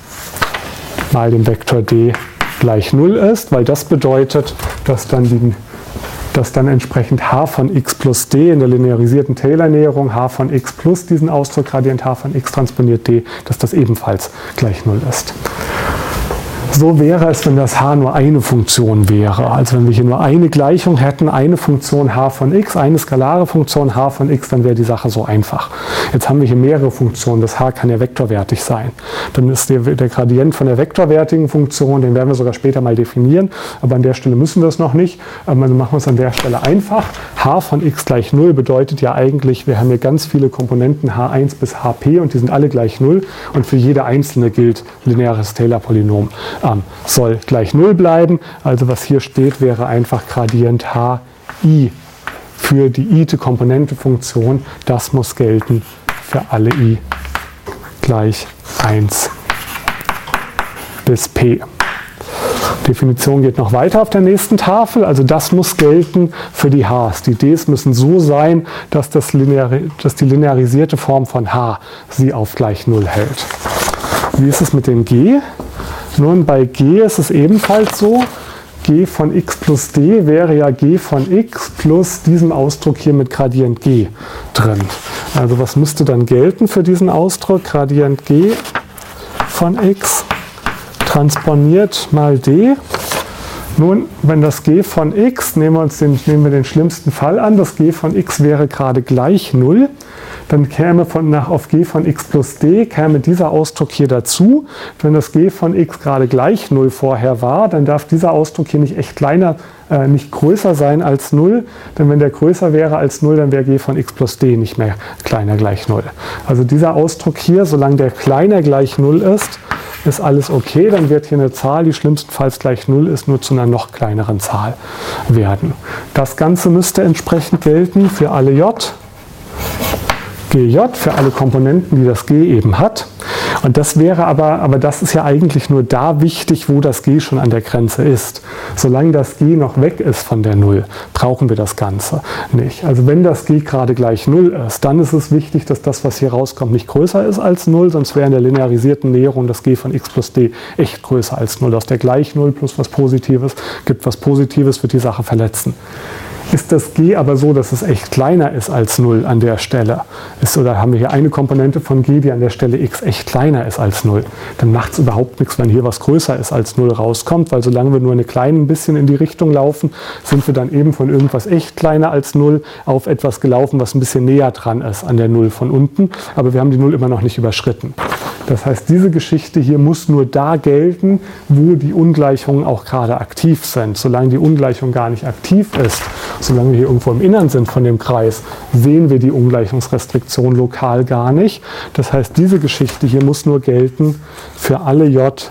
mal dem Vektor d gleich 0 ist, weil das bedeutet, dass dann entsprechend h von x plus d in der linearisierten Taylor-Näherung, h von x plus diesen Ausdruck Gradient h von x transponiert d, dass das ebenfalls gleich 0 ist. So wäre es, wenn das h nur eine Funktion wäre. Also wenn wir hier nur eine Gleichung hätten, eine Funktion h von x, eine skalare Funktion h von x, dann wäre die Sache so einfach. Jetzt haben wir hier mehrere Funktionen. Das h kann ja vektorwertig sein. Dann ist der Gradient von der vektorwertigen Funktion, den werden wir sogar später mal definieren, aber an der Stelle müssen wir es noch nicht. Also machen wir es an der Stelle einfach. h von x gleich 0 bedeutet ja eigentlich, wir haben hier ganz viele Komponenten h1 bis hp und die sind alle gleich 0 und für jede einzelne gilt lineares Taylor-Polynom. Soll gleich 0 bleiben. Also was hier steht, wäre einfach Gradient hi für die i-te Komponentenfunktion. Das muss gelten für alle i gleich 1 bis p. Definition geht noch weiter auf der nächsten Tafel. Also das muss gelten für die h's. Die d's müssen so sein, dass die linearisierte Form von h sie auf gleich 0 hält. Wie ist es mit dem g? Nun, bei g ist es ebenfalls so, g von x plus d wäre ja g von x plus diesem Ausdruck hier mit Gradient g drin. Also was müsste dann gelten für diesen Ausdruck? Gradient g von x transponiert mal d. Nun, wenn das g von x, nehmen wir den schlimmsten Fall an, das g von x wäre gerade gleich 0, dann käme auf g von x plus d, käme dieser Ausdruck hier dazu. Wenn das g von x gerade gleich 0 vorher war, dann darf dieser Ausdruck hier nicht nicht größer sein als 0, denn wenn der größer wäre als 0, dann wäre g von x plus d nicht mehr kleiner gleich 0. Also dieser Ausdruck hier, solange der kleiner gleich 0 ist alles okay, dann wird hier eine Zahl, die schlimmstenfalls gleich 0 ist, nur zu einer noch kleineren Zahl werden. Das Ganze müsste entsprechend gelten für alle j, gj, für alle Komponenten, die das g eben hat. Und das wäre aber das ist ja eigentlich nur da wichtig, wo das g schon an der Grenze ist. Solange das g noch weg ist von der 0, brauchen wir das Ganze nicht. Also wenn das g gerade gleich 0 ist, dann ist es wichtig, dass das, was hier rauskommt, nicht größer ist als 0, sonst wäre in der linearisierten Näherung das g von x plus d echt größer als 0. Aus der gleich 0 plus was Positives gibt was Positives, wird die Sache verletzen. Ist das g aber so, dass es echt kleiner ist als 0 an der Stelle, oder haben wir hier eine Komponente von g, die an der Stelle x echt kleiner ist als 0, dann macht es überhaupt nichts, wenn hier was größer ist als 0 rauskommt, weil solange wir nur ein klein bisschen in die Richtung laufen, sind wir dann eben von irgendwas echt kleiner als 0 auf etwas gelaufen, was ein bisschen näher dran ist an der 0 von unten, aber wir haben die 0 immer noch nicht überschritten. Das heißt, diese Geschichte hier muss nur da gelten, wo die Ungleichungen auch gerade aktiv sind. Solange die Ungleichung gar nicht aktiv ist, solange wir hier irgendwo im Innern sind von dem Kreis, sehen wir die Ungleichungsrestriktion lokal gar nicht. Das heißt, diese Geschichte hier muss nur gelten für alle j,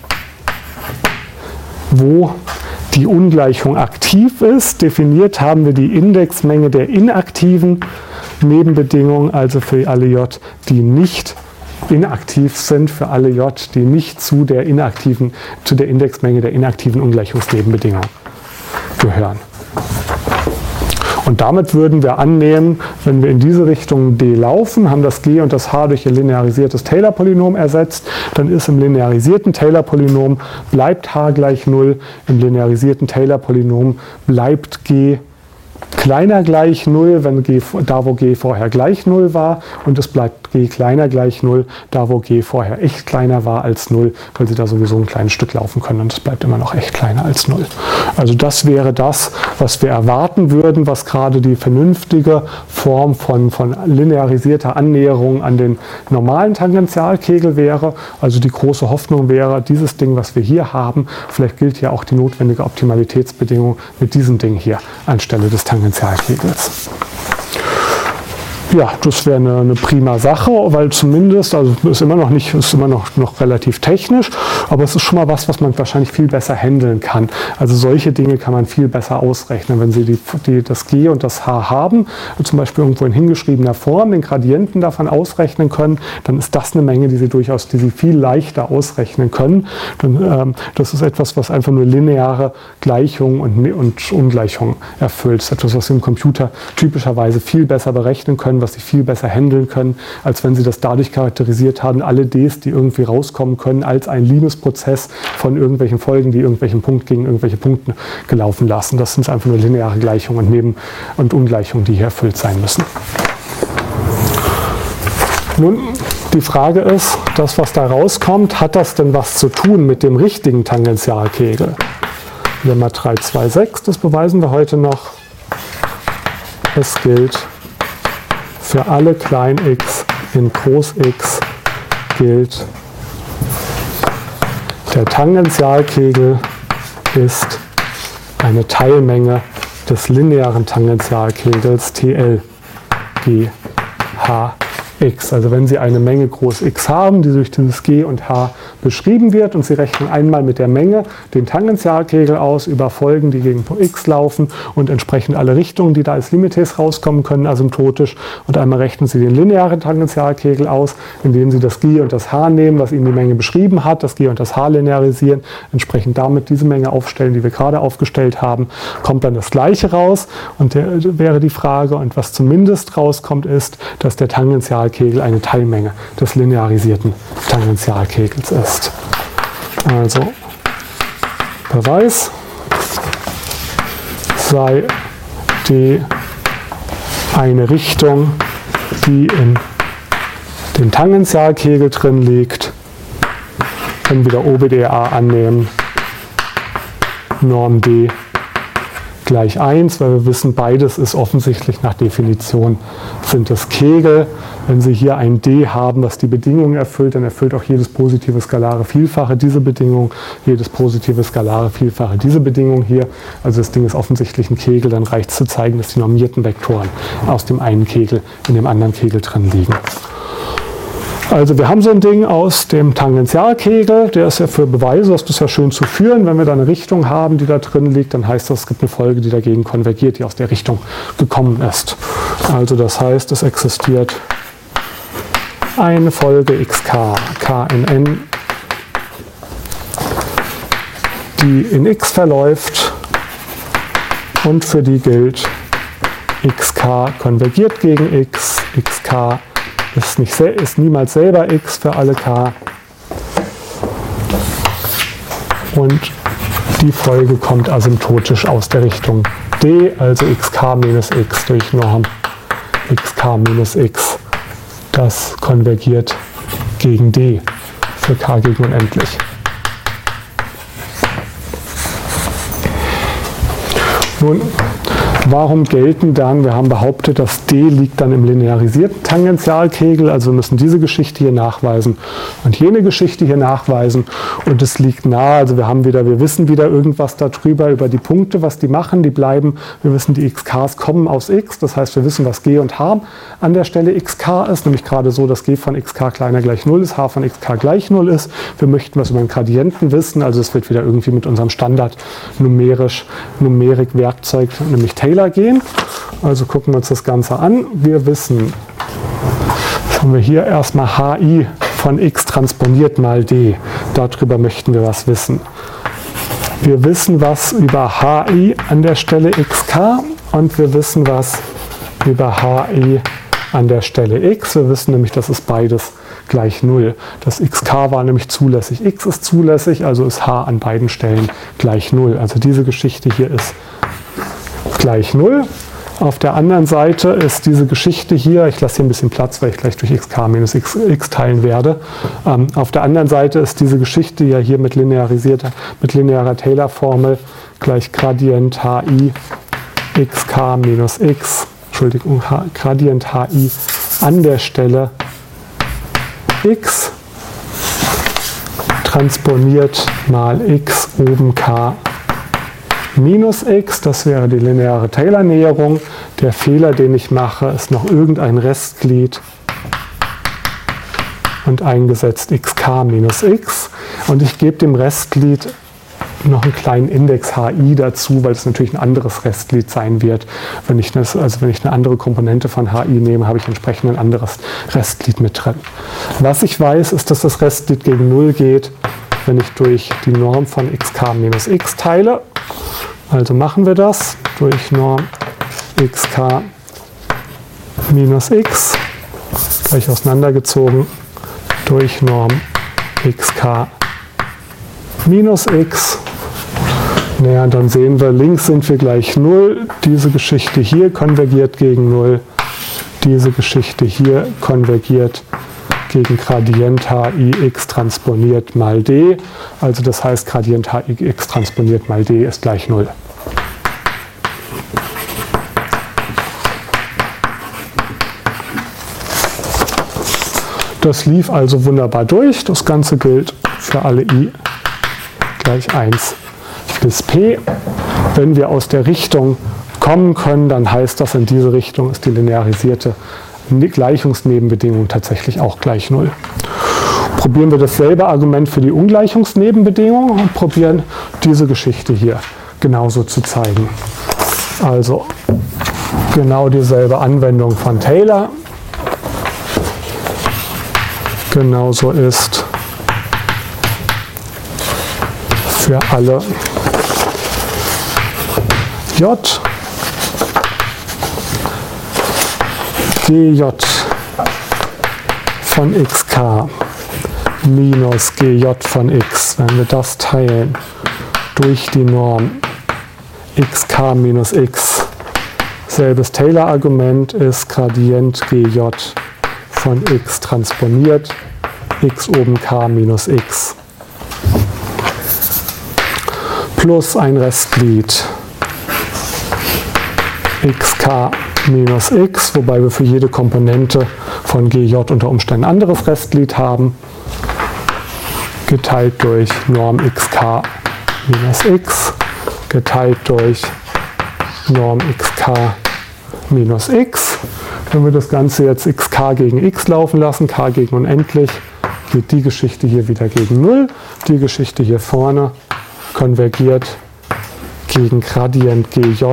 wo die Ungleichung aktiv ist. Definiert haben wir die Indexmenge der inaktiven Nebenbedingungen, also für alle j, die nicht inaktiv sind, für alle j, die nicht zu der Indexmenge der inaktiven Ungleichungsnebenbedingung gehören. Und damit würden wir annehmen, wenn wir in diese Richtung d laufen, haben das g und das h durch ein linearisiertes Taylor-Polynom ersetzt, dann ist im linearisierten Taylor-Polynom bleibt h gleich 0, im linearisierten Taylor-Polynom bleibt g kleiner gleich 0, wenn da wo g vorher gleich 0 war, und es bleibt g kleiner gleich 0, da wo g vorher echt kleiner war als 0, weil sie da sowieso ein kleines Stück laufen können und es bleibt immer noch echt kleiner als 0. Also das wäre das, was wir erwarten würden, was gerade die vernünftige Form von linearisierter Annäherung an den normalen Tangentialkegel wäre. Also die große Hoffnung wäre, dieses Ding, was wir hier haben, vielleicht gilt ja auch die notwendige Optimalitätsbedingung mit diesem Ding hier anstelle des Tangentialkegels. Ja, das wäre eine prima Sache, weil zumindest, also ist immer noch relativ technisch, aber es ist schon mal was man wahrscheinlich viel besser handeln kann. Also solche Dinge kann man viel besser ausrechnen. Wenn Sie das G und das H haben, zum Beispiel irgendwo in hingeschriebener Form, den Gradienten davon ausrechnen können, dann ist das eine Menge, die Sie viel leichter ausrechnen können. Das ist etwas, was einfach nur lineare Gleichungen und Ungleichungen erfüllt. Das ist etwas, was Sie im Computer typischerweise viel besser berechnen können, was Sie viel besser handeln können, als wenn Sie das dadurch charakterisiert haben, alle Ds, die irgendwie rauskommen können, als ein Limes-Prozess von irgendwelchen Folgen, die irgendwelchen Punkt gegen irgendwelche Punkte gelaufen lassen. Das sind einfach nur lineare Gleichungen und Ungleichungen, die hier erfüllt sein müssen. Nun, die Frage ist, das, was da rauskommt, hat das denn was zu tun mit dem richtigen Tangentialkegel? Lemma 326, das beweisen wir heute noch. Es gilt für alle klein x in groß X gilt, der Tangentialkegel ist eine Teilmenge des linearen Tangentialkegels TL G H X. Also wenn Sie eine Menge groß X haben, die durch dieses G und H beschrieben wird und Sie rechnen einmal mit der Menge den Tangentialkegel aus über Folgen, die gegen X laufen und entsprechend alle Richtungen, die da als Limites rauskommen können, asymptotisch, und einmal rechnen Sie den linearen Tangentialkegel aus, indem Sie das G und das H nehmen, was Ihnen die Menge beschrieben hat, das G und das H linearisieren, entsprechend damit diese Menge aufstellen, die wir gerade aufgestellt haben, kommt dann das Gleiche raus und wäre die Frage, und was zumindest rauskommt, ist, dass der Tangentialkegel eine Teilmenge des linearisierten Tangentialkegels ist. Also Beweis, sei D eine Richtung, die in dem Tangentialkegel drin liegt, wenn wir wieder OBDA annehmen, Norm D gleich 1, weil wir wissen, beides ist offensichtlich nach Definition sind es Kegel. Wenn Sie hier ein D haben, was die Bedingungen erfüllt, dann erfüllt auch jedes positive skalare Vielfache diese Bedingung, jedes positive skalare Vielfache diese Bedingung hier. Also das Ding ist offensichtlich ein Kegel, dann reicht es zu zeigen, dass die normierten Vektoren aus dem einen Kegel in dem anderen Kegel drin liegen. Also wir haben so ein Ding aus dem Tangentialkegel, der ist ja für Beweise, das ist ja schön zu führen. Wenn wir da eine Richtung haben, die da drin liegt, dann heißt das, es gibt eine Folge, die dagegen konvergiert, die aus der Richtung gekommen ist. Also das heißt, es existiert eine Folge xk, k in n, die in x verläuft und für die xk konvergiert gegen x, xk ist niemals selber x für alle k. Und die Folge kommt asymptotisch aus der Richtung d, also xk minus x durch Norm xk minus x. Das konvergiert gegen d für k gegen unendlich. Nun, warum gelten dann, wir haben behauptet, dass D liegt dann im linearisierten Tangentialkegel, also wir müssen diese Geschichte hier nachweisen und jene Geschichte hier nachweisen, und es liegt nahe, also wir wissen wieder irgendwas darüber, über die Punkte, was die machen, die bleiben, wir wissen, die xk's kommen aus x, das heißt, wir wissen, was G und H an der Stelle xk ist, nämlich gerade so, dass G von xk kleiner gleich 0 ist, H von xk gleich 0 ist. Wir möchten was über den Gradienten wissen, also es wird wieder irgendwie mit unserem Standard Numerik-Werkzeug, nämlich Taylor, gehen. Also gucken wir uns das Ganze an. Wir wissen, was haben wir hier? Erstmal HI von x transponiert mal d. Darüber möchten wir was wissen. Wir wissen was über HI an der Stelle xk und wir wissen was über HI an der Stelle x. Wir wissen nämlich, das ist beides gleich 0. Das xk war nämlich zulässig. X ist zulässig, also ist h an beiden Stellen gleich 0. Also diese Geschichte hier ist gleich 0. Auf der anderen Seite ist diese Geschichte hier, ich lasse hier ein bisschen Platz, weil ich gleich durch xk minus x teilen werde. Auf der anderen Seite ist diese Geschichte ja hier mit linearer Taylor-Formel gleich Gradient hi xk minus x, Entschuldigung, Gradient hi an der Stelle x transponiert mal x oben k minus x, das wäre die lineare Taylor-Näherung. Der Fehler, den ich mache, ist noch irgendein Restglied und eingesetzt xk minus x. Und ich gebe dem Restglied noch einen kleinen Index hi dazu, weil es natürlich ein anderes Restglied sein wird. Wenn ich eine andere Komponente von hi nehme, habe ich entsprechend ein anderes Restglied mit drin. Was ich weiß, ist, dass das Restglied gegen 0 geht, wenn ich durch die Norm von xk minus x teile. Also machen wir das durch Norm xk minus x, gleich auseinandergezogen, durch Norm xk minus x. Naja, dann sehen wir, links sind wir gleich 0. Diese Geschichte hier konvergiert gegen 0. Diese Geschichte hier konvergiert gegen Gradient hi x transponiert mal d. Also das heißt, Gradient hi x transponiert mal d ist gleich 0. Das lief also wunderbar durch. Das Ganze gilt für alle i gleich 1 bis p. Wenn wir aus der Richtung kommen können, dann heißt das, in diese Richtung ist die linearisierte Gleichungsnebenbedingung tatsächlich auch gleich 0. Probieren wir dasselbe Argument für die Ungleichungsnebenbedingung und probieren diese Geschichte hier genauso zu zeigen. Also genau dieselbe Anwendung von Taylor. Genauso ist für alle j gj von xk minus gj von x, wenn wir das teilen durch die Norm xk minus x, selbes Taylor-Argument ist Gradient gj von x transponiert x oben k minus x plus ein Restglied xk minus x, wobei wir für jede Komponente von gj unter Umständen ein anderes Restglied haben, geteilt durch Norm xk minus x, geteilt durch Norm xk minus x. Wenn wir das Ganze jetzt xk gegen x laufen lassen, k gegen unendlich, geht die Geschichte hier wieder gegen 0. Die Geschichte hier vorne konvergiert gegen Gradient gj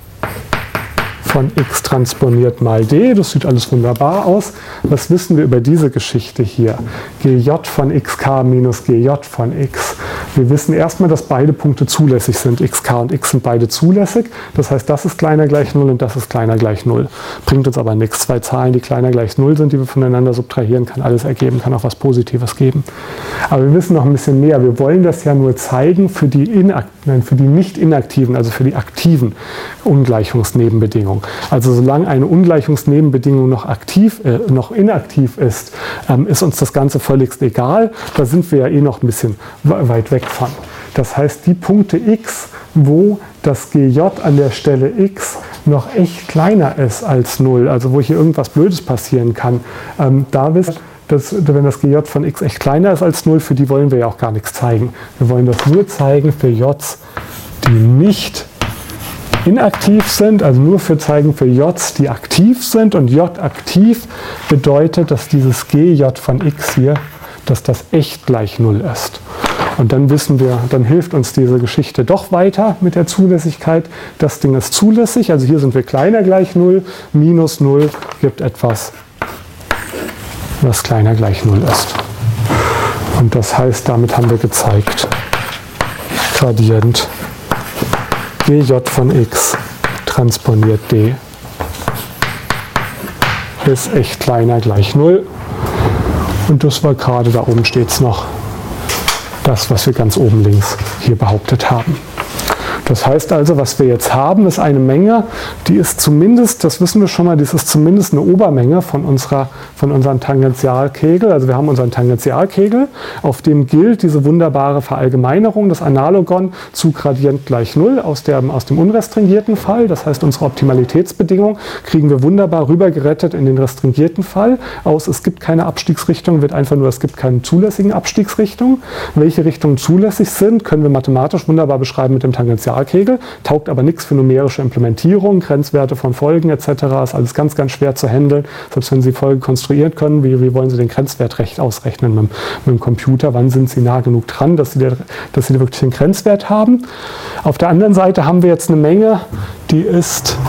von x transponiert mal d. Das sieht alles wunderbar aus. Was wissen wir über diese Geschichte hier? gj von xk minus gj von x. Wir wissen erstmal, dass beide Punkte zulässig sind. xk und x sind beide zulässig. Das heißt, das ist kleiner gleich 0 und das ist kleiner gleich 0. Bringt uns aber nichts. Zwei Zahlen, die kleiner gleich 0 sind, die wir voneinander subtrahieren, kann alles ergeben, kann auch was Positives geben. Aber wir wissen noch ein bisschen mehr. Wir wollen das ja nur zeigen für die nicht inaktiven, also für die aktiven Ungleichungsnebenbedingungen. Also solange eine Ungleichungsnebenbedingung noch inaktiv ist, ist uns das Ganze völlig egal. Da sind wir ja eh noch ein bisschen weit weg von. Das heißt, die Punkte x, wo das gj an der Stelle x noch echt kleiner ist als 0, also wo hier irgendwas Blödes passieren kann, da wisst wenn das gj von x echt kleiner ist als 0, für die wollen wir ja auch gar nichts zeigen. Wir wollen das nur zeigen für j's, die nicht inaktiv sind, also nur zeigen für j's, die aktiv sind. Und j aktiv bedeutet, dass dieses gj von x hier, dass das echt gleich 0 ist. Und dann wissen wir, dann hilft uns diese Geschichte doch weiter mit der Zulässigkeit. Das Ding ist zulässig, also hier sind wir kleiner gleich 0, minus 0 gibt etwas, was kleiner gleich 0 ist. Und das heißt, damit haben wir gezeigt, Gradient gj von x transponiert d ist echt kleiner gleich 0. Und das war gerade, da oben steht es noch, das, was wir ganz oben links hier behauptet haben. Das heißt also, was wir jetzt haben, ist eine Menge, die ist zumindest, das wissen wir schon mal, das ist zumindest eine Obermenge von unserem Tangentialkegel. Also wir haben unseren Tangentialkegel, auf dem gilt diese wunderbare Verallgemeinerung, das Analogon zu Gradient gleich 0 aus dem unrestringierten Fall. Das heißt, unsere Optimalitätsbedingung kriegen wir wunderbar rübergerettet in den restringierten Fall. Es gibt keine Abstiegsrichtung, wird einfach nur, es gibt keine zulässigen Abstiegsrichtungen. Welche Richtungen zulässig sind, können wir mathematisch wunderbar beschreiben mit dem Tangentialkegel, taugt aber nichts für numerische Implementierung, Grenzwerte von Folgen etc. ist alles ganz, ganz schwer zu handeln. Selbst wenn Sie Folge konstruieren können, wie wollen Sie den Grenzwert recht ausrechnen mit dem Computer? Wann sind Sie nah genug dran, dass Sie wirklich den Grenzwert haben? Auf der anderen Seite haben wir jetzt eine Menge, die ist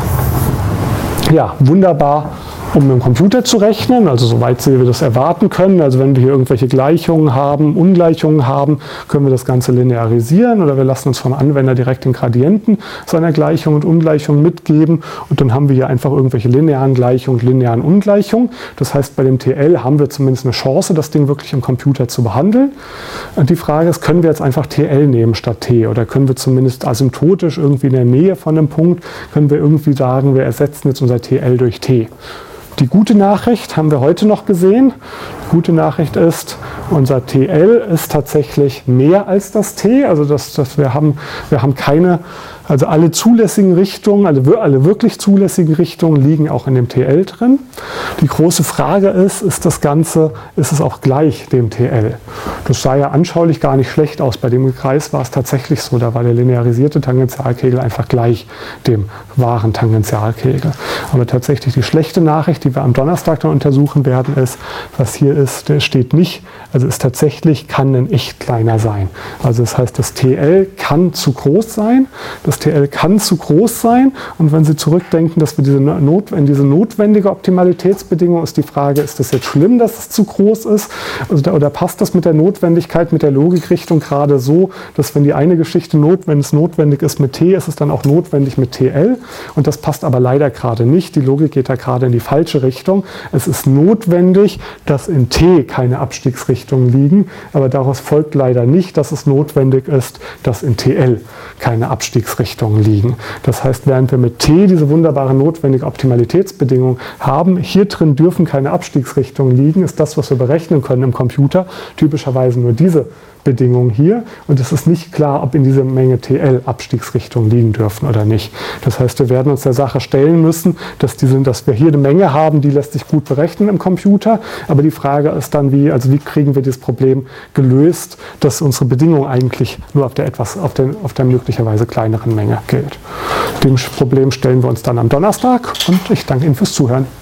ja wunderbar, um mit dem Computer zu rechnen, also soweit wir das erwarten können. Also wenn wir hier irgendwelche Gleichungen haben, Ungleichungen haben, können wir das Ganze linearisieren oder wir lassen uns vom Anwender direkt den Gradienten seiner Gleichung und Ungleichung mitgeben und dann haben wir hier einfach irgendwelche linearen Gleichungen, linearen Ungleichungen. Das heißt, bei dem TL haben wir zumindest eine Chance, das Ding wirklich im Computer zu behandeln. Und die Frage ist, können wir jetzt einfach TL nehmen statt T oder können wir zumindest asymptotisch irgendwie in der Nähe von einem Punkt, können wir irgendwie sagen, wir ersetzen jetzt unser TL durch T. Die gute Nachricht haben wir heute noch gesehen. Die gute Nachricht ist, unser TL ist tatsächlich mehr als das T. Also wir haben keine, also alle zulässigen Richtungen, alle wirklich zulässigen Richtungen liegen auch in dem TL drin. Die große Frage ist es auch gleich dem TL? Das sah ja anschaulich gar nicht schlecht aus. Bei dem Kreis war es tatsächlich so, da war der linearisierte Tangentialkegel einfach gleich dem wahren Tangentialkegel. Aber tatsächlich die schlechte Nachricht, die wir am Donnerstag dann untersuchen werden, ist, was hier ist, der steht nicht, also ist tatsächlich, kann ein echt kleiner sein. Also das heißt, das TL kann zu groß sein, das TL kann zu groß sein und wenn Sie zurückdenken, dass wir diese notwendige Optimalitätsbedingung ist die Frage, ist das jetzt schlimm, dass es zu groß ist oder passt das mit der Notwendigkeit, mit der Logikrichtung gerade so, dass wenn die eine Geschichte wenn es notwendig ist mit T, ist es dann auch notwendig mit TL und das passt aber leider gerade nicht. Die Logik geht da gerade in die falsche Richtung. Es ist notwendig, dass in T keine Abstiegsrichtungen liegen, aber daraus folgt leider nicht, dass es notwendig ist, dass in TL keine Abstiegsrichtungen liegen. Das heißt, während wir mit T diese wunderbare notwendige Optimalitätsbedingung haben, hier drin dürfen keine Abstiegsrichtungen liegen, ist das, was wir berechnen können im Computer, typischerweise nur diese Bedingung hier und es ist nicht klar, ob in dieser Menge TL Abstiegsrichtungen liegen dürfen oder nicht. Das heißt, wir werden uns der Sache stellen müssen, dass wir hier eine Menge haben, die lässt sich gut berechnen im Computer, aber die Frage ist dann, wie kriegen wir dieses Problem gelöst, dass unsere Bedingung eigentlich nur auf der möglicherweise kleineren Menge gilt. Dem Problem stellen wir uns dann am Donnerstag und ich danke Ihnen fürs Zuhören.